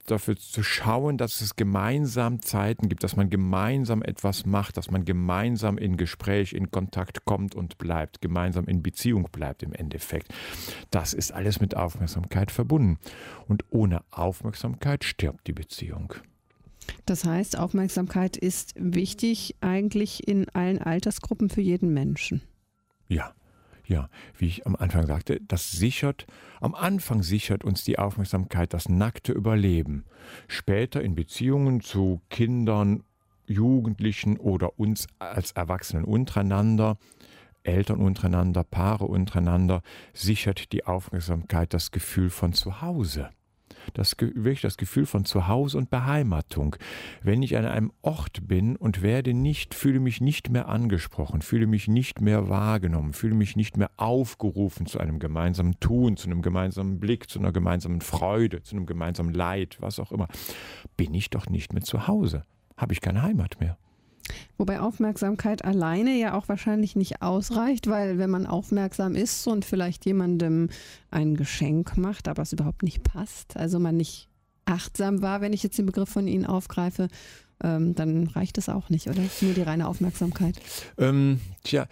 dafür zu schauen, dass es gemeinsam Zeiten gibt, dass man gemeinsam etwas macht, dass man gemeinsam in Gespräch, in Kontakt kommt und bleibt, gemeinsam in Beziehung bleibt im Endeffekt. Das ist alles mit Aufmerksamkeit verbunden. Und ohne Aufmerksamkeit stirbt die Beziehung. Das heißt, Aufmerksamkeit ist wichtig eigentlich in allen Altersgruppen für jeden Menschen. Ja. Ja, wie ich am Anfang sagte, das sichert, am Anfang sichert uns die Aufmerksamkeit das nackte Überleben. Später in Beziehungen zu Kindern, Jugendlichen oder uns als Erwachsenen untereinander, Eltern untereinander, Paare untereinander, sichert die Aufmerksamkeit das Gefühl von Zuhause. Das, wirklich das Gefühl von Zuhause und Beheimatung. Wenn ich an einem Ort bin und werde nicht, fühle mich nicht mehr angesprochen, fühle mich nicht mehr wahrgenommen, fühle mich nicht mehr aufgerufen zu einem gemeinsamen Tun, zu einem gemeinsamen Blick, zu einer gemeinsamen Freude, zu einem gemeinsamen Leid, was auch immer, bin ich doch nicht mehr zu Hause. Habe ich keine Heimat mehr. Wobei Aufmerksamkeit alleine ja auch wahrscheinlich nicht ausreicht, weil wenn man aufmerksam ist und vielleicht jemandem ein Geschenk macht, aber es überhaupt nicht passt, also man nicht achtsam war, wenn ich jetzt den Begriff von Ihnen aufgreife, ähm, dann reicht es auch nicht, oder? Nur die reine Aufmerksamkeit. Ähm, tja,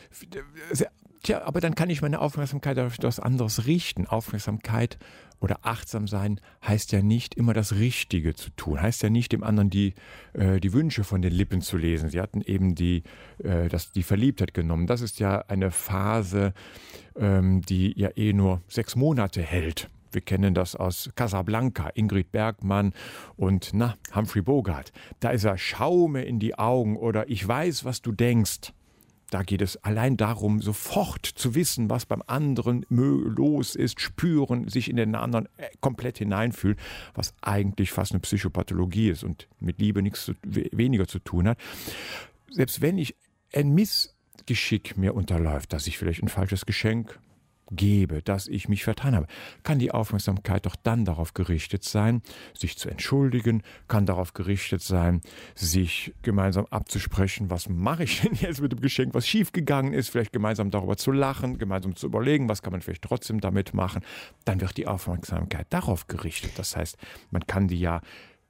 tja, aber dann kann ich meine Aufmerksamkeit auf etwas anderes richten. Aufmerksamkeit oder achtsam sein heißt ja nicht immer das Richtige zu tun, heißt ja nicht dem anderen die, äh, die Wünsche von den Lippen zu lesen. Sie hatten eben die, äh, das, die Verliebtheit genommen. Das ist ja eine Phase, ähm, die ja eh nur sechs Monate hält. Wir kennen das aus Casablanca, Ingrid Bergman und na, Humphrey Bogart. Da ist er, schau mir in die Augen oder ich weiß, was du denkst. Da geht es allein darum, sofort zu wissen, was beim anderen los ist, spüren, sich in den anderen komplett hineinfühlen, was eigentlich fast eine Psychopathologie ist und mit Liebe nichts zu, weniger zu tun hat. Selbst wenn ich ein Missgeschick mir unterläuft, dass ich vielleicht ein falsches Geschenk gebe, dass ich mich vertan habe, kann die Aufmerksamkeit doch dann darauf gerichtet sein, sich zu entschuldigen, kann darauf gerichtet sein, sich gemeinsam abzusprechen, was mache ich denn jetzt mit dem Geschenk, was schiefgegangen ist, vielleicht gemeinsam darüber zu lachen, gemeinsam zu überlegen, was kann man vielleicht trotzdem damit machen. Dann wird die Aufmerksamkeit darauf gerichtet. Das heißt, man kann die ja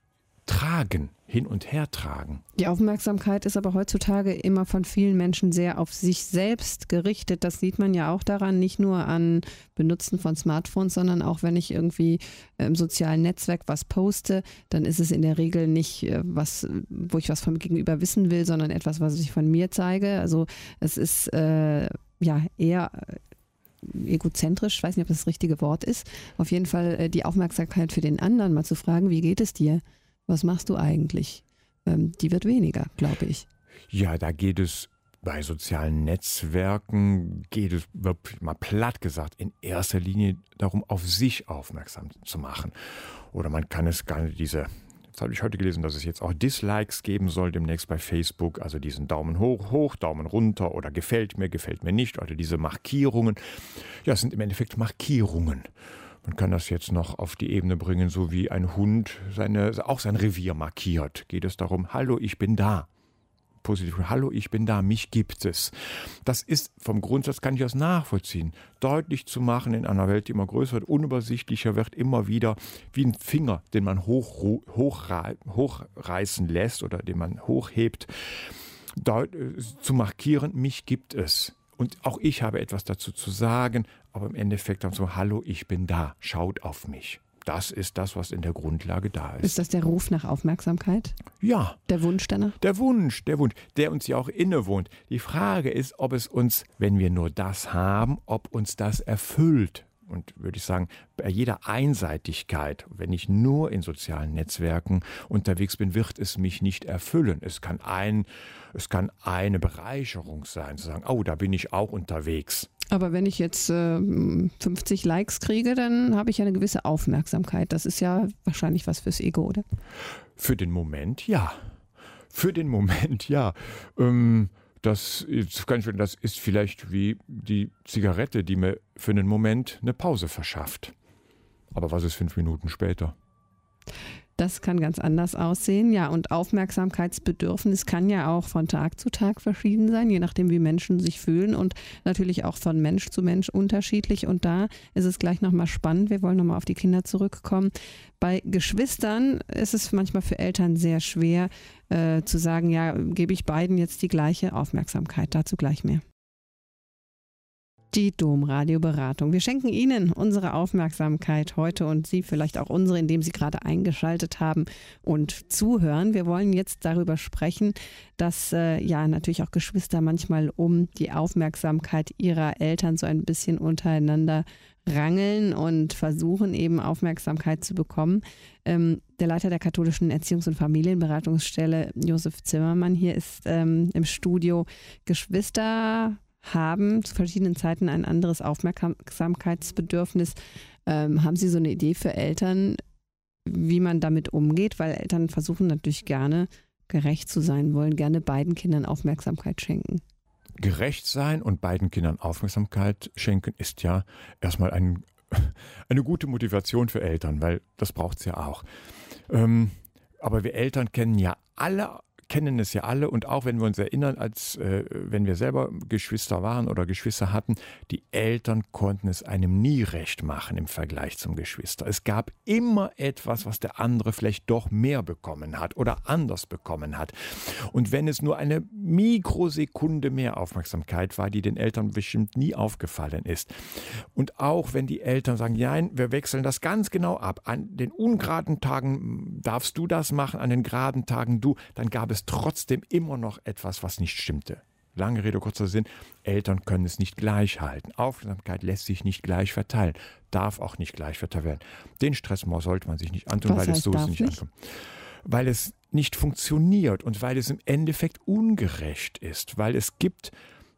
tragen, hin und her tragen. Die Aufmerksamkeit ist aber heutzutage immer von vielen Menschen sehr auf sich selbst gerichtet. Das sieht man ja auch daran, nicht nur an Benutzen von Smartphones, sondern auch wenn ich irgendwie im sozialen Netzwerk was poste, dann ist es in der Regel nicht was, wo ich was vom Gegenüber wissen will, sondern etwas, was ich von mir zeige. Also es ist äh, ja eher egozentrisch, ich weiß nicht, ob das das richtige Wort ist. Auf jeden Fall äh, die Aufmerksamkeit für den anderen mal zu fragen, wie geht es dir? Was machst du eigentlich? Ähm, die wird weniger, glaube ich. Ja, da geht es bei sozialen Netzwerken, geht es, mal platt gesagt, in erster Linie darum, auf sich aufmerksam zu machen. Oder man kann es gar nicht, diese, jetzt habe ich heute gelesen, dass es jetzt auch Dislikes geben soll demnächst bei Facebook, also diesen Daumen hoch, hoch, Daumen runter oder gefällt mir, gefällt mir nicht oder diese Markierungen. Ja, es sind im Endeffekt Markierungen. Man kann das jetzt noch auf die Ebene bringen, so wie ein Hund seine, auch sein Revier markiert. Geht es darum, hallo, ich bin da. Positiv, hallo, ich bin da, mich gibt es. Das ist vom Grundsatz, kann ich das nachvollziehen, deutlich zu machen in einer Welt, die immer größer wird, unübersichtlicher wird, immer wieder wie ein Finger, den man hoch, hoch, hochreißen lässt oder den man hochhebt, deut, zu markieren, mich gibt es. Und auch ich habe etwas dazu zu sagen, aber im Endeffekt dann so, hallo, ich bin da, schaut auf mich. Das ist das, was in der Grundlage da ist. Ist das der Ruf nach Aufmerksamkeit? Ja. Der Wunsch danach? Der Wunsch, der Wunsch, der uns ja auch innewohnt. Die Frage ist, ob es uns, wenn wir nur das haben, ob uns das erfüllt. Und würde ich sagen, bei jeder Einseitigkeit, wenn ich nur in sozialen Netzwerken unterwegs bin, wird es mich nicht erfüllen. Es kann, ein, es kann eine Bereicherung sein, zu sagen, oh, da bin ich auch unterwegs. Aber wenn ich jetzt äh, fünfzig Likes kriege, dann habe ich ja eine gewisse Aufmerksamkeit. Das ist ja wahrscheinlich was fürs Ego, oder? Für den Moment ja. Für den Moment ja. Ähm, Das ist, das ist vielleicht wie die Zigarette, die mir für einen Moment eine Pause verschafft. Aber was ist fünf Minuten später? Das kann ganz anders aussehen. Ja, und Aufmerksamkeitsbedürfnis kann ja auch von Tag zu Tag verschieden sein, je nachdem, wie Menschen sich fühlen und natürlich auch von Mensch zu Mensch unterschiedlich. Und da ist es gleich nochmal spannend. Wir wollen nochmal auf die Kinder zurückkommen. Bei Geschwistern ist es manchmal für Eltern sehr schwer äh, zu sagen, ja, gebe ich beiden jetzt die gleiche Aufmerksamkeit. Dazu gleich mehr. Die Domradio-Beratung. Wir schenken Ihnen unsere Aufmerksamkeit heute und Sie vielleicht auch unsere, indem Sie gerade eingeschaltet haben und zuhören. Wir wollen jetzt darüber sprechen, dass äh, ja natürlich auch Geschwister manchmal um die Aufmerksamkeit ihrer Eltern so ein bisschen untereinander rangeln und versuchen eben Aufmerksamkeit zu bekommen. Ähm, der Leiter der katholischen Erziehungs- und Familienberatungsstelle, Josef Zimmermann, hier ist ähm, im Studio. Geschwister haben zu verschiedenen Zeiten ein anderes Aufmerksamkeitsbedürfnis. Ähm, haben Sie so eine Idee für Eltern, wie man damit umgeht? Weil Eltern versuchen natürlich gerne gerecht zu sein, wollen gerne beiden Kindern Aufmerksamkeit schenken. Gerecht sein und beiden Kindern Aufmerksamkeit schenken ist ja erstmal ein, eine gute Motivation für Eltern, weil das braucht es ja auch. Ähm, aber wir Eltern kennen ja alle kennen es ja alle und auch wenn wir uns erinnern, als äh, wenn wir selber Geschwister waren oder Geschwister hatten, die Eltern konnten es einem nie recht machen im Vergleich zum Geschwister. Es gab immer etwas, was der andere vielleicht doch mehr bekommen hat oder anders bekommen hat. Und wenn es nur eine Mikrosekunde mehr Aufmerksamkeit war, die den Eltern bestimmt nie aufgefallen ist. Und auch wenn die Eltern sagen, nein, wir wechseln das ganz genau ab. An den ungeraden Tagen darfst du das machen, an den geraden Tagen du, dann gab es trotzdem immer noch etwas, was nicht stimmte. Lange Rede, kurzer Sinn, Eltern können es nicht gleich halten. Aufmerksamkeit lässt sich nicht gleich verteilen, darf auch nicht gleich verteilt werden. Den Stress sollte man sich nicht antun, was weil es so darf nicht nicht ankommt. Weil es nicht funktioniert und weil es im Endeffekt ungerecht ist, weil es gibt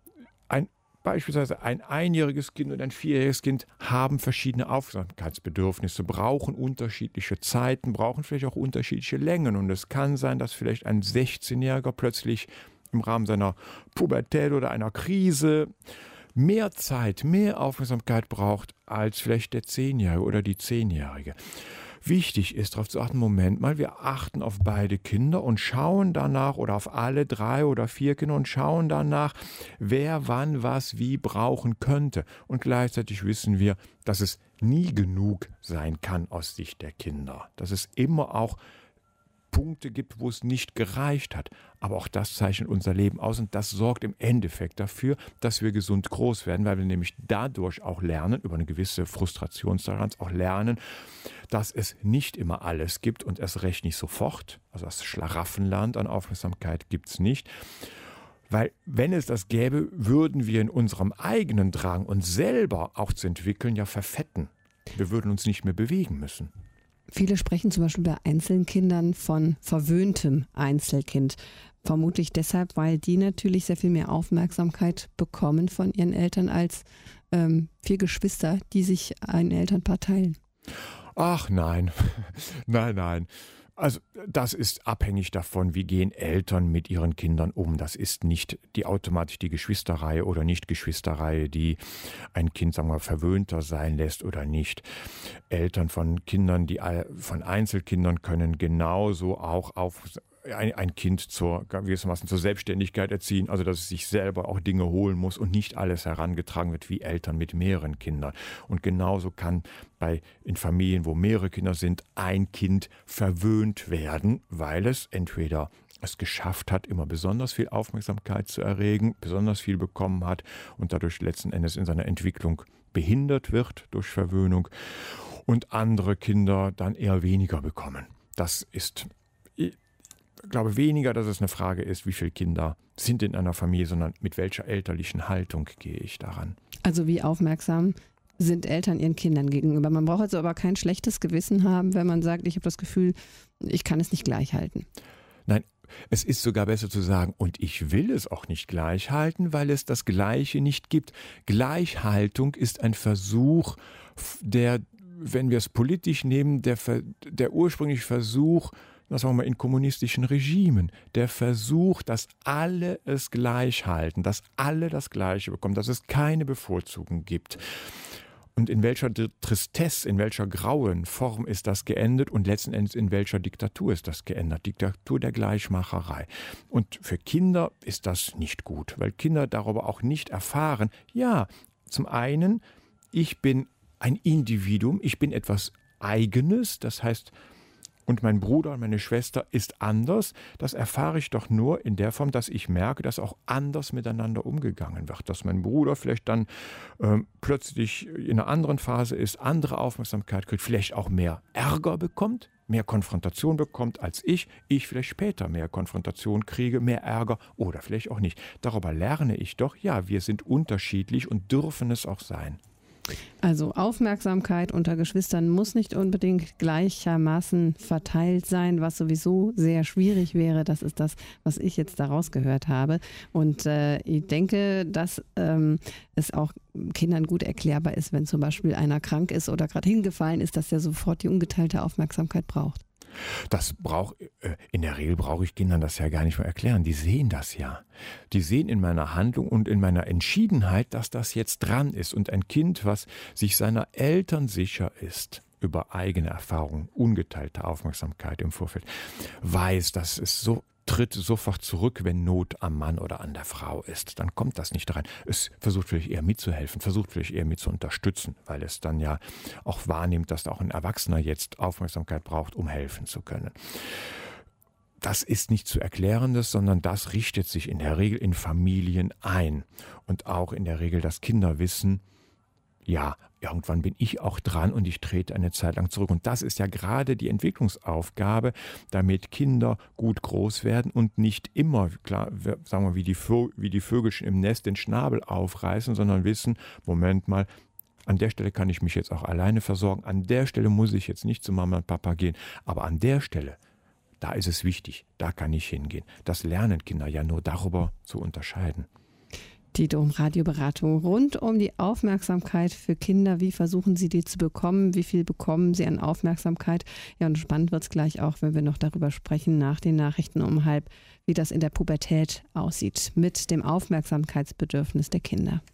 ein Beispielsweise ein einjähriges Kind und ein vierjähriges Kind haben verschiedene Aufmerksamkeitsbedürfnisse, brauchen unterschiedliche Zeiten, brauchen vielleicht auch unterschiedliche Längen. Und es kann sein, dass vielleicht ein sechzehnjähriger plötzlich im Rahmen seiner Pubertät oder einer Krise mehr Zeit, mehr Aufmerksamkeit braucht als vielleicht der zehnjährige oder die zehnjährige. Wichtig ist, darauf zu achten, Moment mal, wir achten auf beide Kinder und schauen danach oder auf alle drei oder vier Kinder und schauen danach, wer wann was wie brauchen könnte. Und gleichzeitig wissen wir, dass es nie genug sein kann aus Sicht der Kinder. Dass es immer auch Punkte gibt, wo es nicht gereicht hat. Aber auch das zeichnet unser Leben aus und das sorgt im Endeffekt dafür, dass wir gesund groß werden, weil wir nämlich dadurch auch lernen, über eine gewisse Frustrationstoleranz auch lernen, dass es nicht immer alles gibt und erst recht nicht sofort. Also das Schlaraffenland an Aufmerksamkeit gibt es nicht. Weil wenn es das gäbe, würden wir in unserem eigenen Drang, uns selber auch zu entwickeln, ja verfetten. Wir würden uns nicht mehr bewegen müssen. Viele sprechen zum Beispiel bei Einzelkindern von verwöhntem Einzelkind. Vermutlich deshalb, weil die natürlich sehr viel mehr Aufmerksamkeit bekommen von ihren Eltern als ähm, vier Geschwister, die sich ein Elternpaar teilen. Ach nein, nein, nein. Also das ist abhängig davon, wie gehen Eltern mit ihren Kindern um. Das ist nicht die automatisch die Geschwisterreihe oder Nicht-Geschwisterreihe, die ein Kind, sagen wir mal, verwöhnter sein lässt oder nicht. Eltern von Kindern, die von Einzelkindern können genauso auch auf ein, ein Kind zur, gewissermaßen zur Selbstständigkeit erziehen, also dass es sich selber auch Dinge holen muss und nicht alles herangetragen wird wie Eltern mit mehreren Kindern. Und genauso kann bei in Familien, wo mehrere Kinder sind, ein Kind verwöhnt werden, weil es entweder es geschafft hat, immer besonders viel Aufmerksamkeit zu erregen, besonders viel bekommen hat und dadurch letzten Endes in seiner Entwicklung behindert wird durch Verwöhnung und andere Kinder dann eher weniger bekommen. Das ist, ich glaube weniger, dass es eine Frage ist, wie viele Kinder sind in einer Familie, sondern mit welcher elterlichen Haltung gehe ich daran. Also wie aufmerksam sind Eltern ihren Kindern gegenüber. Man braucht also aber kein schlechtes Gewissen haben, wenn man sagt, ich habe das Gefühl, ich kann es nicht gleich halten. Nein, es ist sogar besser zu sagen, und ich will es auch nicht gleich halten, weil es das Gleiche nicht gibt. Gleichhaltung ist ein Versuch, der, wenn wir es politisch nehmen, der, der ursprüngliche Versuch, das sagen wir mal in kommunistischen Regimen, der Versuch, dass alle es gleich halten, dass alle das Gleiche bekommen, dass es keine Bevorzugung gibt. Und in welcher Tristesse, in welcher grauen Form ist das geendet und letzten Endes in welcher Diktatur ist das geändert? Diktatur der Gleichmacherei. Und für Kinder ist das nicht gut, weil Kinder darüber auch nicht erfahren, ja, zum einen, ich bin ein Individuum, ich bin etwas Eigenes, das heißt, und mein Bruder und meine Schwester ist anders, das erfahre ich doch nur in der Form, dass ich merke, dass auch anders miteinander umgegangen wird. Dass mein Bruder vielleicht dann ähm, plötzlich in einer anderen Phase ist, andere Aufmerksamkeit kriegt, vielleicht auch mehr Ärger bekommt, mehr Konfrontation bekommt als ich. Ich vielleicht später mehr Konfrontation kriege, mehr Ärger oder vielleicht auch nicht. Darüber lerne ich doch, ja, wir sind unterschiedlich und dürfen es auch sein. Also Aufmerksamkeit unter Geschwistern muss nicht unbedingt gleichermaßen verteilt sein, was sowieso sehr schwierig wäre. Das ist das, was ich jetzt daraus gehört habe. Und äh, ich denke, dass ähm, es auch Kindern gut erklärbar ist, wenn zum Beispiel einer krank ist oder gerade hingefallen ist, dass er sofort die ungeteilte Aufmerksamkeit braucht. Das braucht, in der Regel brauche ich Kindern das ja gar nicht mehr erklären. Die sehen das ja. Die sehen in meiner Handlung und in meiner Entschiedenheit, dass das jetzt dran ist. Und ein Kind, was sich seiner Eltern sicher ist, über eigene Erfahrungen, ungeteilte Aufmerksamkeit im Vorfeld, weiß, dass es so tritt sofort zurück, wenn Not am Mann oder an der Frau ist. Dann kommt das nicht rein. Es versucht vielleicht eher mitzuhelfen, versucht vielleicht eher mit zu unterstützen, weil es dann ja auch wahrnimmt, dass auch ein Erwachsener jetzt Aufmerksamkeit braucht, um helfen zu können. Das ist nicht zu Erklärendes, sondern das richtet sich in der Regel in Familien ein. Und auch in der Regel, dass Kinder wissen, ja, irgendwann bin ich auch dran und ich trete eine Zeit lang zurück. Und das ist ja gerade die Entwicklungsaufgabe, damit Kinder gut groß werden und nicht immer, klar, sagen wir, wie die, Vö- wie die Vögelchen im Nest den Schnabel aufreißen, sondern wissen, Moment mal, an der Stelle kann ich mich jetzt auch alleine versorgen, an der Stelle muss ich jetzt nicht zu Mama und Papa gehen, aber an der Stelle, da ist es wichtig, da kann ich hingehen. Das lernen Kinder ja nur darüber zu unterscheiden. Die Domradioberatung rund um die Aufmerksamkeit für Kinder. Wie versuchen Sie die zu bekommen? Wie viel bekommen Sie an Aufmerksamkeit? Ja, und spannend wird es gleich auch, wenn wir noch darüber sprechen, nach den Nachrichten um halb, wie das in der Pubertät aussieht mit dem Aufmerksamkeitsbedürfnis der Kinder.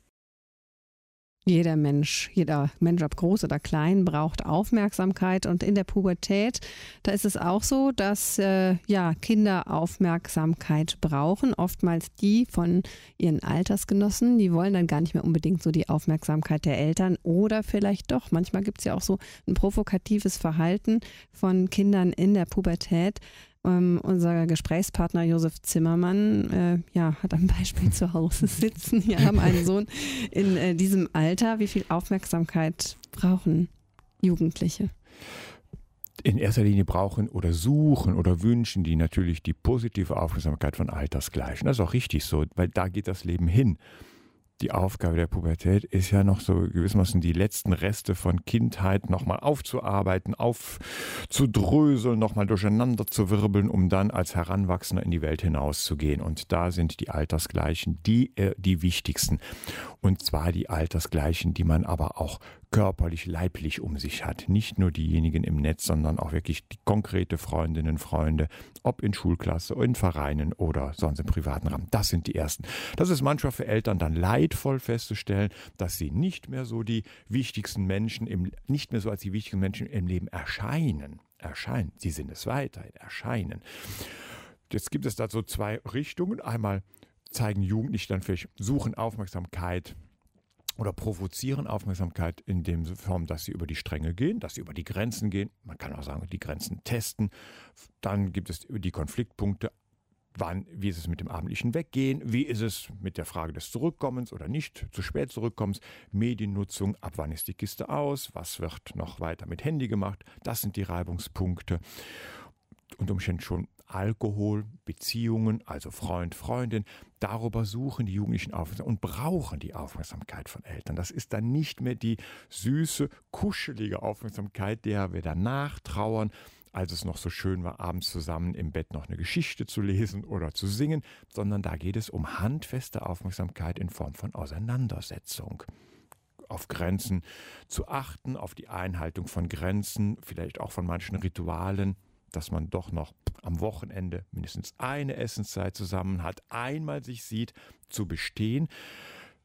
Jeder Mensch, jeder Mensch, ob groß oder klein, braucht Aufmerksamkeit. Und in der Pubertät, da ist es auch so, dass äh, ja, Kinder Aufmerksamkeit brauchen. Oftmals die von ihren Altersgenossen. Die wollen dann gar nicht mehr unbedingt so die Aufmerksamkeit der Eltern. Oder vielleicht doch. Manchmal gibt es ja auch so ein provokatives Verhalten von Kindern in der Pubertät. Ähm, unser Gesprächspartner Josef Zimmermann äh, ja, hat ein Beispiel zu Hause sitzen. Wir haben einen Sohn in äh, diesem Alter. Wie viel Aufmerksamkeit brauchen Jugendliche? In erster Linie brauchen oder suchen oder wünschen die natürlich die positive Aufmerksamkeit von Altersgleichen. Das ist auch richtig so, weil da geht das Leben hin. Die Aufgabe der Pubertät ist ja noch so gewissermaßen die letzten Reste von Kindheit nochmal aufzuarbeiten, aufzudröseln, nochmal durcheinander zu wirbeln, um dann als Heranwachsender in die Welt hinauszugehen. Und da sind die Altersgleichen die, äh, die wichtigsten. Und zwar die Altersgleichen, die man aber auch körperlich, leiblich um sich hat. Nicht nur diejenigen im Netz, sondern auch wirklich die konkrete Freundinnen, Freunde, ob in Schulklasse, in Vereinen oder sonst im privaten Rahmen. Das sind die ersten. Das ist manchmal für Eltern dann leidvoll festzustellen, dass sie nicht mehr so die wichtigsten Menschen, im, nicht mehr so als die wichtigsten Menschen im Leben erscheinen. Erscheinen. Sie sind es weiterhin, erscheinen. Jetzt gibt es da so zwei Richtungen. Einmal zeigen Jugendliche dann vielleicht, suchen Aufmerksamkeit oder provozieren Aufmerksamkeit in der Form, dass sie über die Stränge gehen, dass sie über die Grenzen gehen. Man kann auch sagen, die Grenzen testen. Dann gibt es die Konfliktpunkte. Wann, wie ist es mit dem abendlichen Weggehen? Wie ist es mit der Frage des Zurückkommens oder nicht zu spät Zurückkommens? Mediennutzung, ab wann ist die Kiste aus? Was wird noch weiter mit Handy gemacht? Das sind die Reibungspunkte. Unter Umständen schon Alkohol, Beziehungen, also Freund, Freundin, darüber suchen die Jugendlichen Aufmerksamkeit und brauchen die Aufmerksamkeit von Eltern. Das ist dann nicht mehr die süße, kuschelige Aufmerksamkeit, der wir danach trauern, als es noch so schön war, abends zusammen im Bett noch eine Geschichte zu lesen oder zu singen, sondern da geht es um handfeste Aufmerksamkeit in Form von Auseinandersetzung. Auf Grenzen zu achten, auf die Einhaltung von Grenzen, vielleicht auch von manchen Ritualen, dass man doch noch am Wochenende mindestens eine Essenszeit zusammen hat, einmal sich sieht, zu bestehen.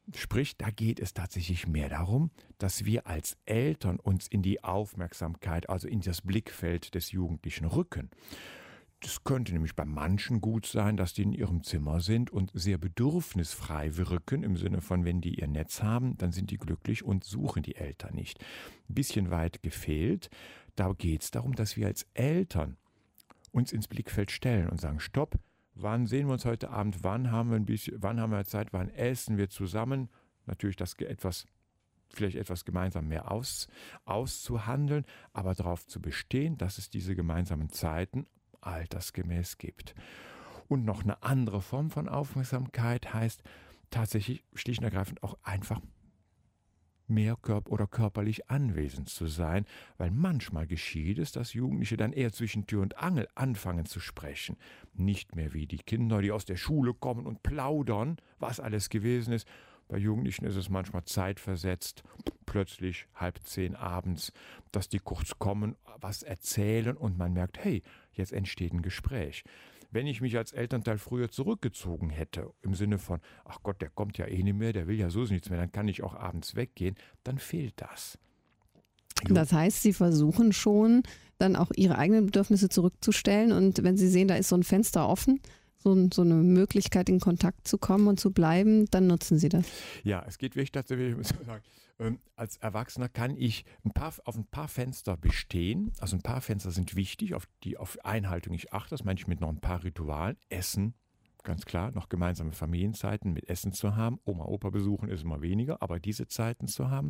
Sprich, da geht es tatsächlich mehr darum, dass wir als Eltern uns in die Aufmerksamkeit, also in das Blickfeld des Jugendlichen rücken. Das könnte nämlich bei manchen gut sein, dass die in ihrem Zimmer sind und sehr bedürfnisfrei wirken, im Sinne von, wenn die ihr Netz haben, dann sind die glücklich und suchen die Eltern nicht. Ein bisschen weit gefehlt, da geht es darum, dass wir als Eltern uns ins Blickfeld stellen und sagen, stopp, wann sehen wir uns heute Abend, wann haben wir ein bisschen, wann haben wir Zeit, wann essen wir zusammen, natürlich das etwas, vielleicht etwas gemeinsam mehr aus, auszuhandeln, aber darauf zu bestehen, dass es diese gemeinsamen Zeiten altersgemäß gibt. Und noch eine andere Form von Aufmerksamkeit heißt tatsächlich schlicht und ergreifend auch einfach mehr körp- oder körperlich anwesend zu sein, weil manchmal geschieht es, dass Jugendliche dann eher zwischen Tür und Angel anfangen zu sprechen. Nicht mehr wie die Kinder, die aus der Schule kommen und plaudern, was alles gewesen ist. Bei Jugendlichen ist es manchmal zeitversetzt, plötzlich halb zehn abends, dass die kurz kommen, was erzählen und man merkt, hey, jetzt entsteht ein Gespräch. Wenn ich mich als Elternteil früher zurückgezogen hätte, im Sinne von, ach Gott, der kommt ja eh nicht mehr, der will ja sowieso nichts mehr, dann kann ich auch abends weggehen, dann fehlt das. Das heißt, Sie versuchen schon, dann auch Ihre eigenen Bedürfnisse zurückzustellen und wenn Sie sehen, da ist so ein Fenster offen, so, so eine Möglichkeit, in Kontakt zu kommen und zu bleiben, dann nutzen Sie das. Ja, es geht wirklich tatsächlich, ich muss sagen, ähm, als Erwachsener kann ich ein paar, auf ein paar Fenster bestehen. Also ein paar Fenster sind wichtig, auf die auf Einhaltung ich achte. Das meine ich mit noch ein paar Ritualen. Essen, ganz klar, noch gemeinsame Familienzeiten mit Essen zu haben. Oma, Opa besuchen ist immer weniger, aber diese Zeiten zu haben.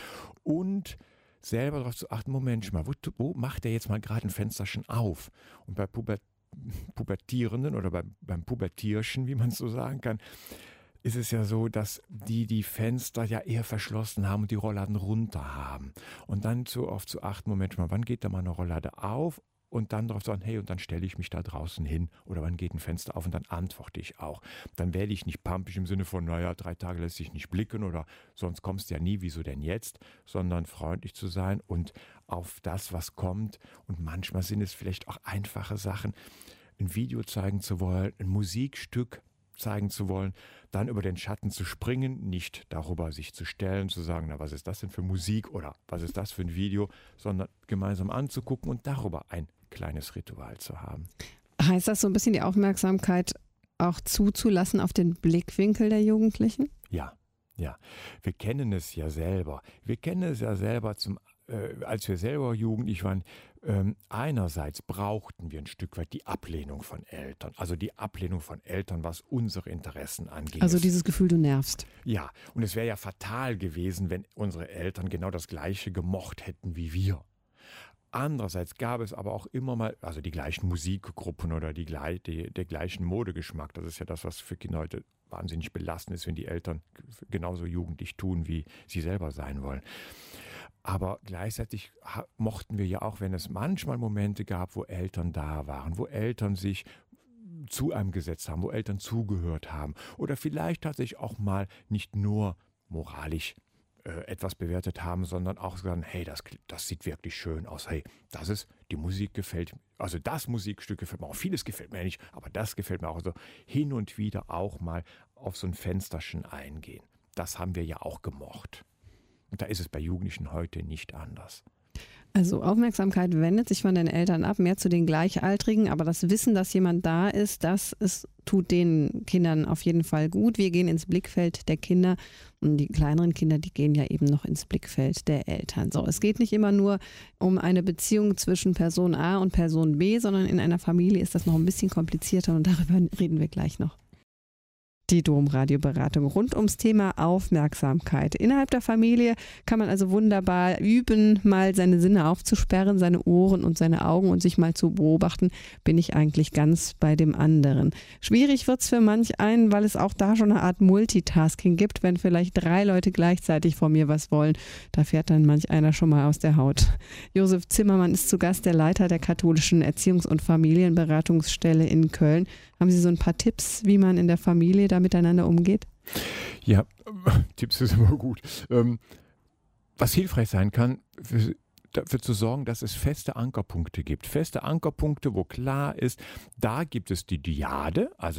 Und selber darauf zu achten, Moment mal, wo, wo macht der jetzt mal gerade ein Fensterchen auf? Und bei Pubertät Pubertierenden oder beim, beim Pubertierschen, wie man es so sagen kann, ist es ja so, dass die die Fenster ja eher verschlossen haben und die Rollladen runter haben. Und dann so oft zu achten, Moment mal, wann geht da mal eine Rolllade auf? Und dann darauf sagen, hey, und dann stelle ich mich da draußen hin. Oder wann geht ein Fenster auf und dann antworte ich auch. Dann werde ich nicht pampig im Sinne von, naja, drei Tage lässt sich nicht blicken oder sonst kommst du ja nie, wieso denn jetzt? Sondern freundlich zu sein und auf das, was kommt. Und manchmal sind es vielleicht auch einfache Sachen, ein Video zeigen zu wollen, ein Musikstück zeigen zu wollen, dann über den Schatten zu springen, nicht darüber sich zu stellen, zu sagen, na, was ist das denn für Musik oder was ist das für ein Video, sondern gemeinsam anzugucken und darüber ein kleines Ritual zu haben. Heißt das so ein bisschen die Aufmerksamkeit auch zuzulassen auf den Blickwinkel der Jugendlichen? Ja, ja. Wir kennen es ja selber. Wir kennen es ja selber, zum, äh, als wir selber jugendlich waren. Ähm, einerseits brauchten wir ein Stück weit die Ablehnung von Eltern, also die Ablehnung von Eltern, was unsere Interessen angeht. Also dieses Gefühl, du nervst. Ja, und es wäre ja fatal gewesen, wenn unsere Eltern genau das Gleiche gemocht hätten wie wir. Andererseits gab es aber auch immer mal, also die gleichen Musikgruppen oder die, die, der gleichen Modegeschmack. Das ist ja das, was für Kinder heute wahnsinnig belastend ist, wenn die Eltern genauso jugendlich tun, wie sie selber sein wollen. Aber gleichzeitig mochten wir ja auch, wenn es manchmal Momente gab, wo Eltern da waren, wo Eltern sich zu einem gesetzt haben, wo Eltern zugehört haben oder vielleicht tatsächlich auch mal nicht nur moralisch äh, etwas bewertet haben, sondern auch sagen, hey, das, das sieht wirklich schön aus, hey, das ist, die Musik gefällt mir, also das Musikstück gefällt mir auch, vieles gefällt mir nicht, aber das gefällt mir auch so, hin und wieder auch mal auf so ein Fensterchen eingehen. Das haben wir ja auch gemocht. Und da ist es bei Jugendlichen heute nicht anders. Also Aufmerksamkeit wendet sich von den Eltern ab, mehr zu den Gleichaltrigen, aber das Wissen, dass jemand da ist, das ist, tut den Kindern auf jeden Fall gut. Wir gehen ins Blickfeld der Kinder und die kleineren Kinder, die gehen ja eben noch ins Blickfeld der Eltern. So, es geht nicht immer nur um eine Beziehung zwischen Person A und Person B, sondern in einer Familie ist das noch ein bisschen komplizierter und darüber reden wir gleich noch. Die Domradio-Beratung rund ums Thema Aufmerksamkeit. Innerhalb der Familie kann man also wunderbar üben, mal seine Sinne aufzusperren, seine Ohren und seine Augen und sich mal zu beobachten, bin ich eigentlich ganz bei dem anderen. Schwierig wird es für manch einen, weil es auch da schon eine Art Multitasking gibt, wenn vielleicht drei Leute gleichzeitig vor mir was wollen. Da fährt dann manch einer schon mal aus der Haut. Josef Zimmermann ist zu Gast, der Leiter der katholischen Erziehungs- und Familienberatungsstelle in Köln. Haben Sie so ein paar Tipps, wie man in der Familie da miteinander umgeht? Ja, Tipps ist immer gut. Ähm, was hilfreich sein kann, für, dafür zu sorgen, dass es feste Ankerpunkte gibt. Feste Ankerpunkte, wo klar ist, da gibt es die Dyade, also da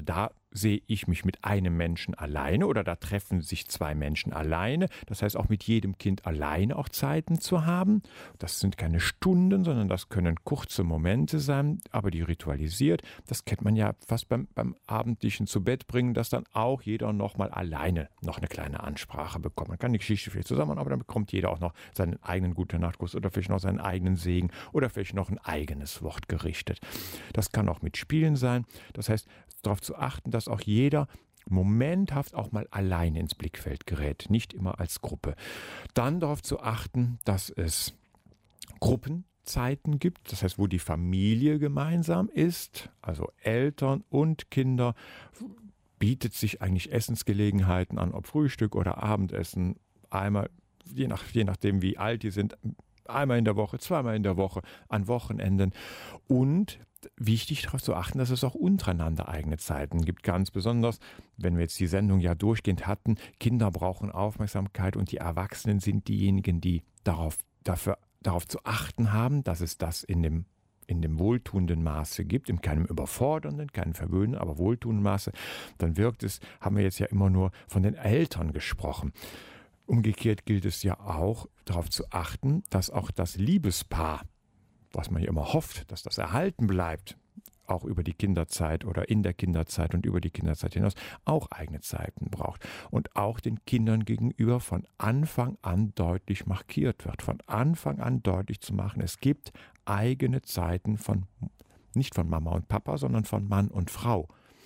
sehe ich mich mit einem Menschen alleine oder da treffen sich zwei Menschen alleine. Das heißt auch mit jedem Kind alleine auch Zeiten zu haben. Das sind keine Stunden, sondern das können kurze Momente sein, aber die ritualisiert. Das kennt man ja fast beim, beim abendlichen Zu-Bett-Bringen, dass dann auch jeder nochmal alleine noch eine kleine Ansprache bekommt. Man kann die Geschichte vielleicht zusammen, aber dann bekommt jeder auch noch seinen eigenen Gute-Nacht-Gruß oder vielleicht noch seinen eigenen Segen oder vielleicht noch ein eigenes Wort gerichtet. Das kann auch mit Spielen sein. Das heißt, darauf zu achten, dass auch jeder momenthaft auch mal allein ins Blickfeld gerät, nicht immer als Gruppe. Dann darauf zu achten, dass es Gruppenzeiten gibt, das heißt, wo die Familie gemeinsam ist, also Eltern und Kinder, bietet sich eigentlich Essensgelegenheiten an, ob Frühstück oder Abendessen, einmal, je, nach, je nachdem wie alt die sind, einmal in der Woche, zweimal in der Woche, an Wochenenden. Und wichtig darauf zu achten, dass es auch untereinander eigene Zeiten gibt. Ganz besonders, wenn wir jetzt die Sendung ja durchgehend hatten, Kinder brauchen Aufmerksamkeit und die Erwachsenen sind diejenigen, die darauf, dafür, darauf zu achten haben, dass es das in dem, in dem wohltuenden Maße gibt, in keinem überfordernden, keinem verwöhnenden, aber wohltuenden Maße. Dann wirkt es, haben wir jetzt ja immer nur von den Eltern gesprochen. Umgekehrt gilt es ja auch, darauf zu achten, dass auch das Liebespaar, was man ja immer hofft, dass das erhalten bleibt, auch über die Kinderzeit oder in der Kinderzeit und über die Kinderzeit hinaus, auch eigene Zeiten braucht. Und auch den Kindern gegenüber von Anfang an deutlich markiert wird, von Anfang an deutlich zu machen, es gibt eigene Zeiten von, nicht von Mama und Papa, sondern von Mann und Frau.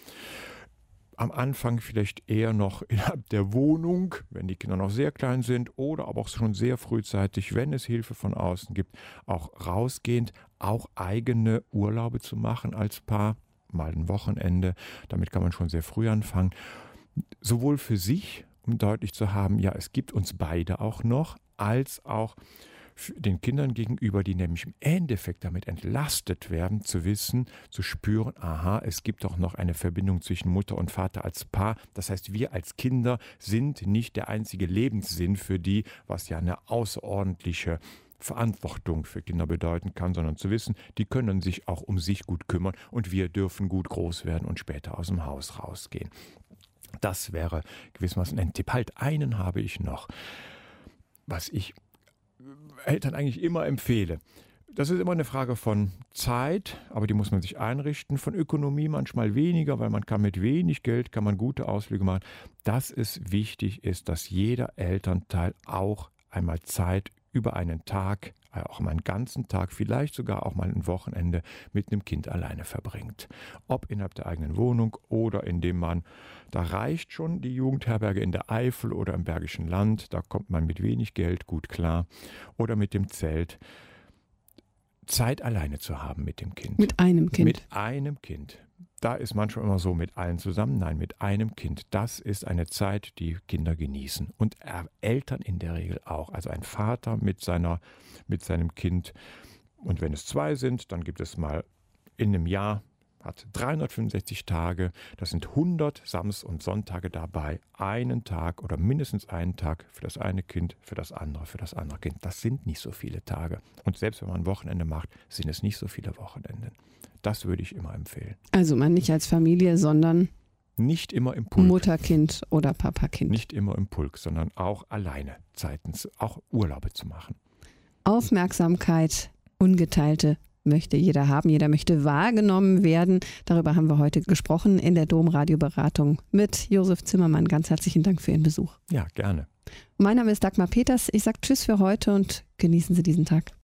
Am Anfang vielleicht eher noch innerhalb der Wohnung, wenn die Kinder noch sehr klein sind, oder aber auch schon sehr frühzeitig, wenn es Hilfe von außen gibt, auch rausgehend, auch eigene Urlaube zu machen als Paar, mal ein Wochenende. Damit kann man schon sehr früh anfangen. Sowohl für sich, um deutlich zu haben, ja, es gibt uns beide auch noch, als auch den Kindern gegenüber, die nämlich im Endeffekt damit entlastet werden, zu wissen, zu spüren, aha, es gibt doch noch eine Verbindung zwischen Mutter und Vater als Paar. Das heißt, wir als Kinder sind nicht der einzige Lebenssinn für die, was ja eine außerordentliche Verantwortung für Kinder bedeuten kann, sondern zu wissen, die können sich auch um sich gut kümmern und wir dürfen gut groß werden und später aus dem Haus rausgehen. Das wäre gewissermaßen ein Tipp. Halt, einen habe ich noch, was ich Eltern eigentlich immer empfehle. Das ist immer eine Frage von Zeit, aber die muss man sich einrichten, von Ökonomie manchmal weniger, weil man kann mit wenig Geld, kann man gute Ausflüge machen. Dass es wichtig ist, dass jeder Elternteil auch einmal Zeit über einen Tag, auch mal einen ganzen Tag, vielleicht sogar auch mal ein Wochenende mit einem Kind alleine verbringt. Ob innerhalb der eigenen Wohnung oder indem man, da reicht schon die Jugendherberge in der Eifel oder im Bergischen Land, da kommt man mit wenig Geld gut klar, oder mit dem Zelt. Zeit alleine zu haben mit dem Kind. Mit einem Kind. Mit einem Kind. Da ist manchmal immer so mit allen zusammen. Nein, mit einem Kind. Das ist eine Zeit, die Kinder genießen. Und Eltern in der Regel auch. Also ein Vater mit, seiner, mit seinem Kind. Und wenn es zwei sind, dann gibt es mal in einem Jahr, hat dreihundertfünfundsechzig Tage, das sind hundert Samstags und Sonntage dabei, einen Tag oder mindestens einen Tag für das eine Kind, für das andere, für das andere Kind. Das sind nicht so viele Tage. Und selbst wenn man ein Wochenende macht, sind es nicht so viele Wochenenden. Das würde ich immer empfehlen. Also man nicht als Familie, sondern nicht immer im Pulk. Mutter-Kind oder Papa-Kind. Nicht immer im Pulk, sondern auch alleine Zeiten, auch Urlaube zu machen. Aufmerksamkeit, ungeteilte möchte jeder haben, jeder möchte wahrgenommen werden. Darüber haben wir heute gesprochen in der Dom-Radioberatung mit Josef Zimmermann. Ganz herzlichen Dank für Ihren Besuch. Ja, gerne. Mein Name ist Dagmar Peters. Ich sage Tschüss für heute und genießen Sie diesen Tag.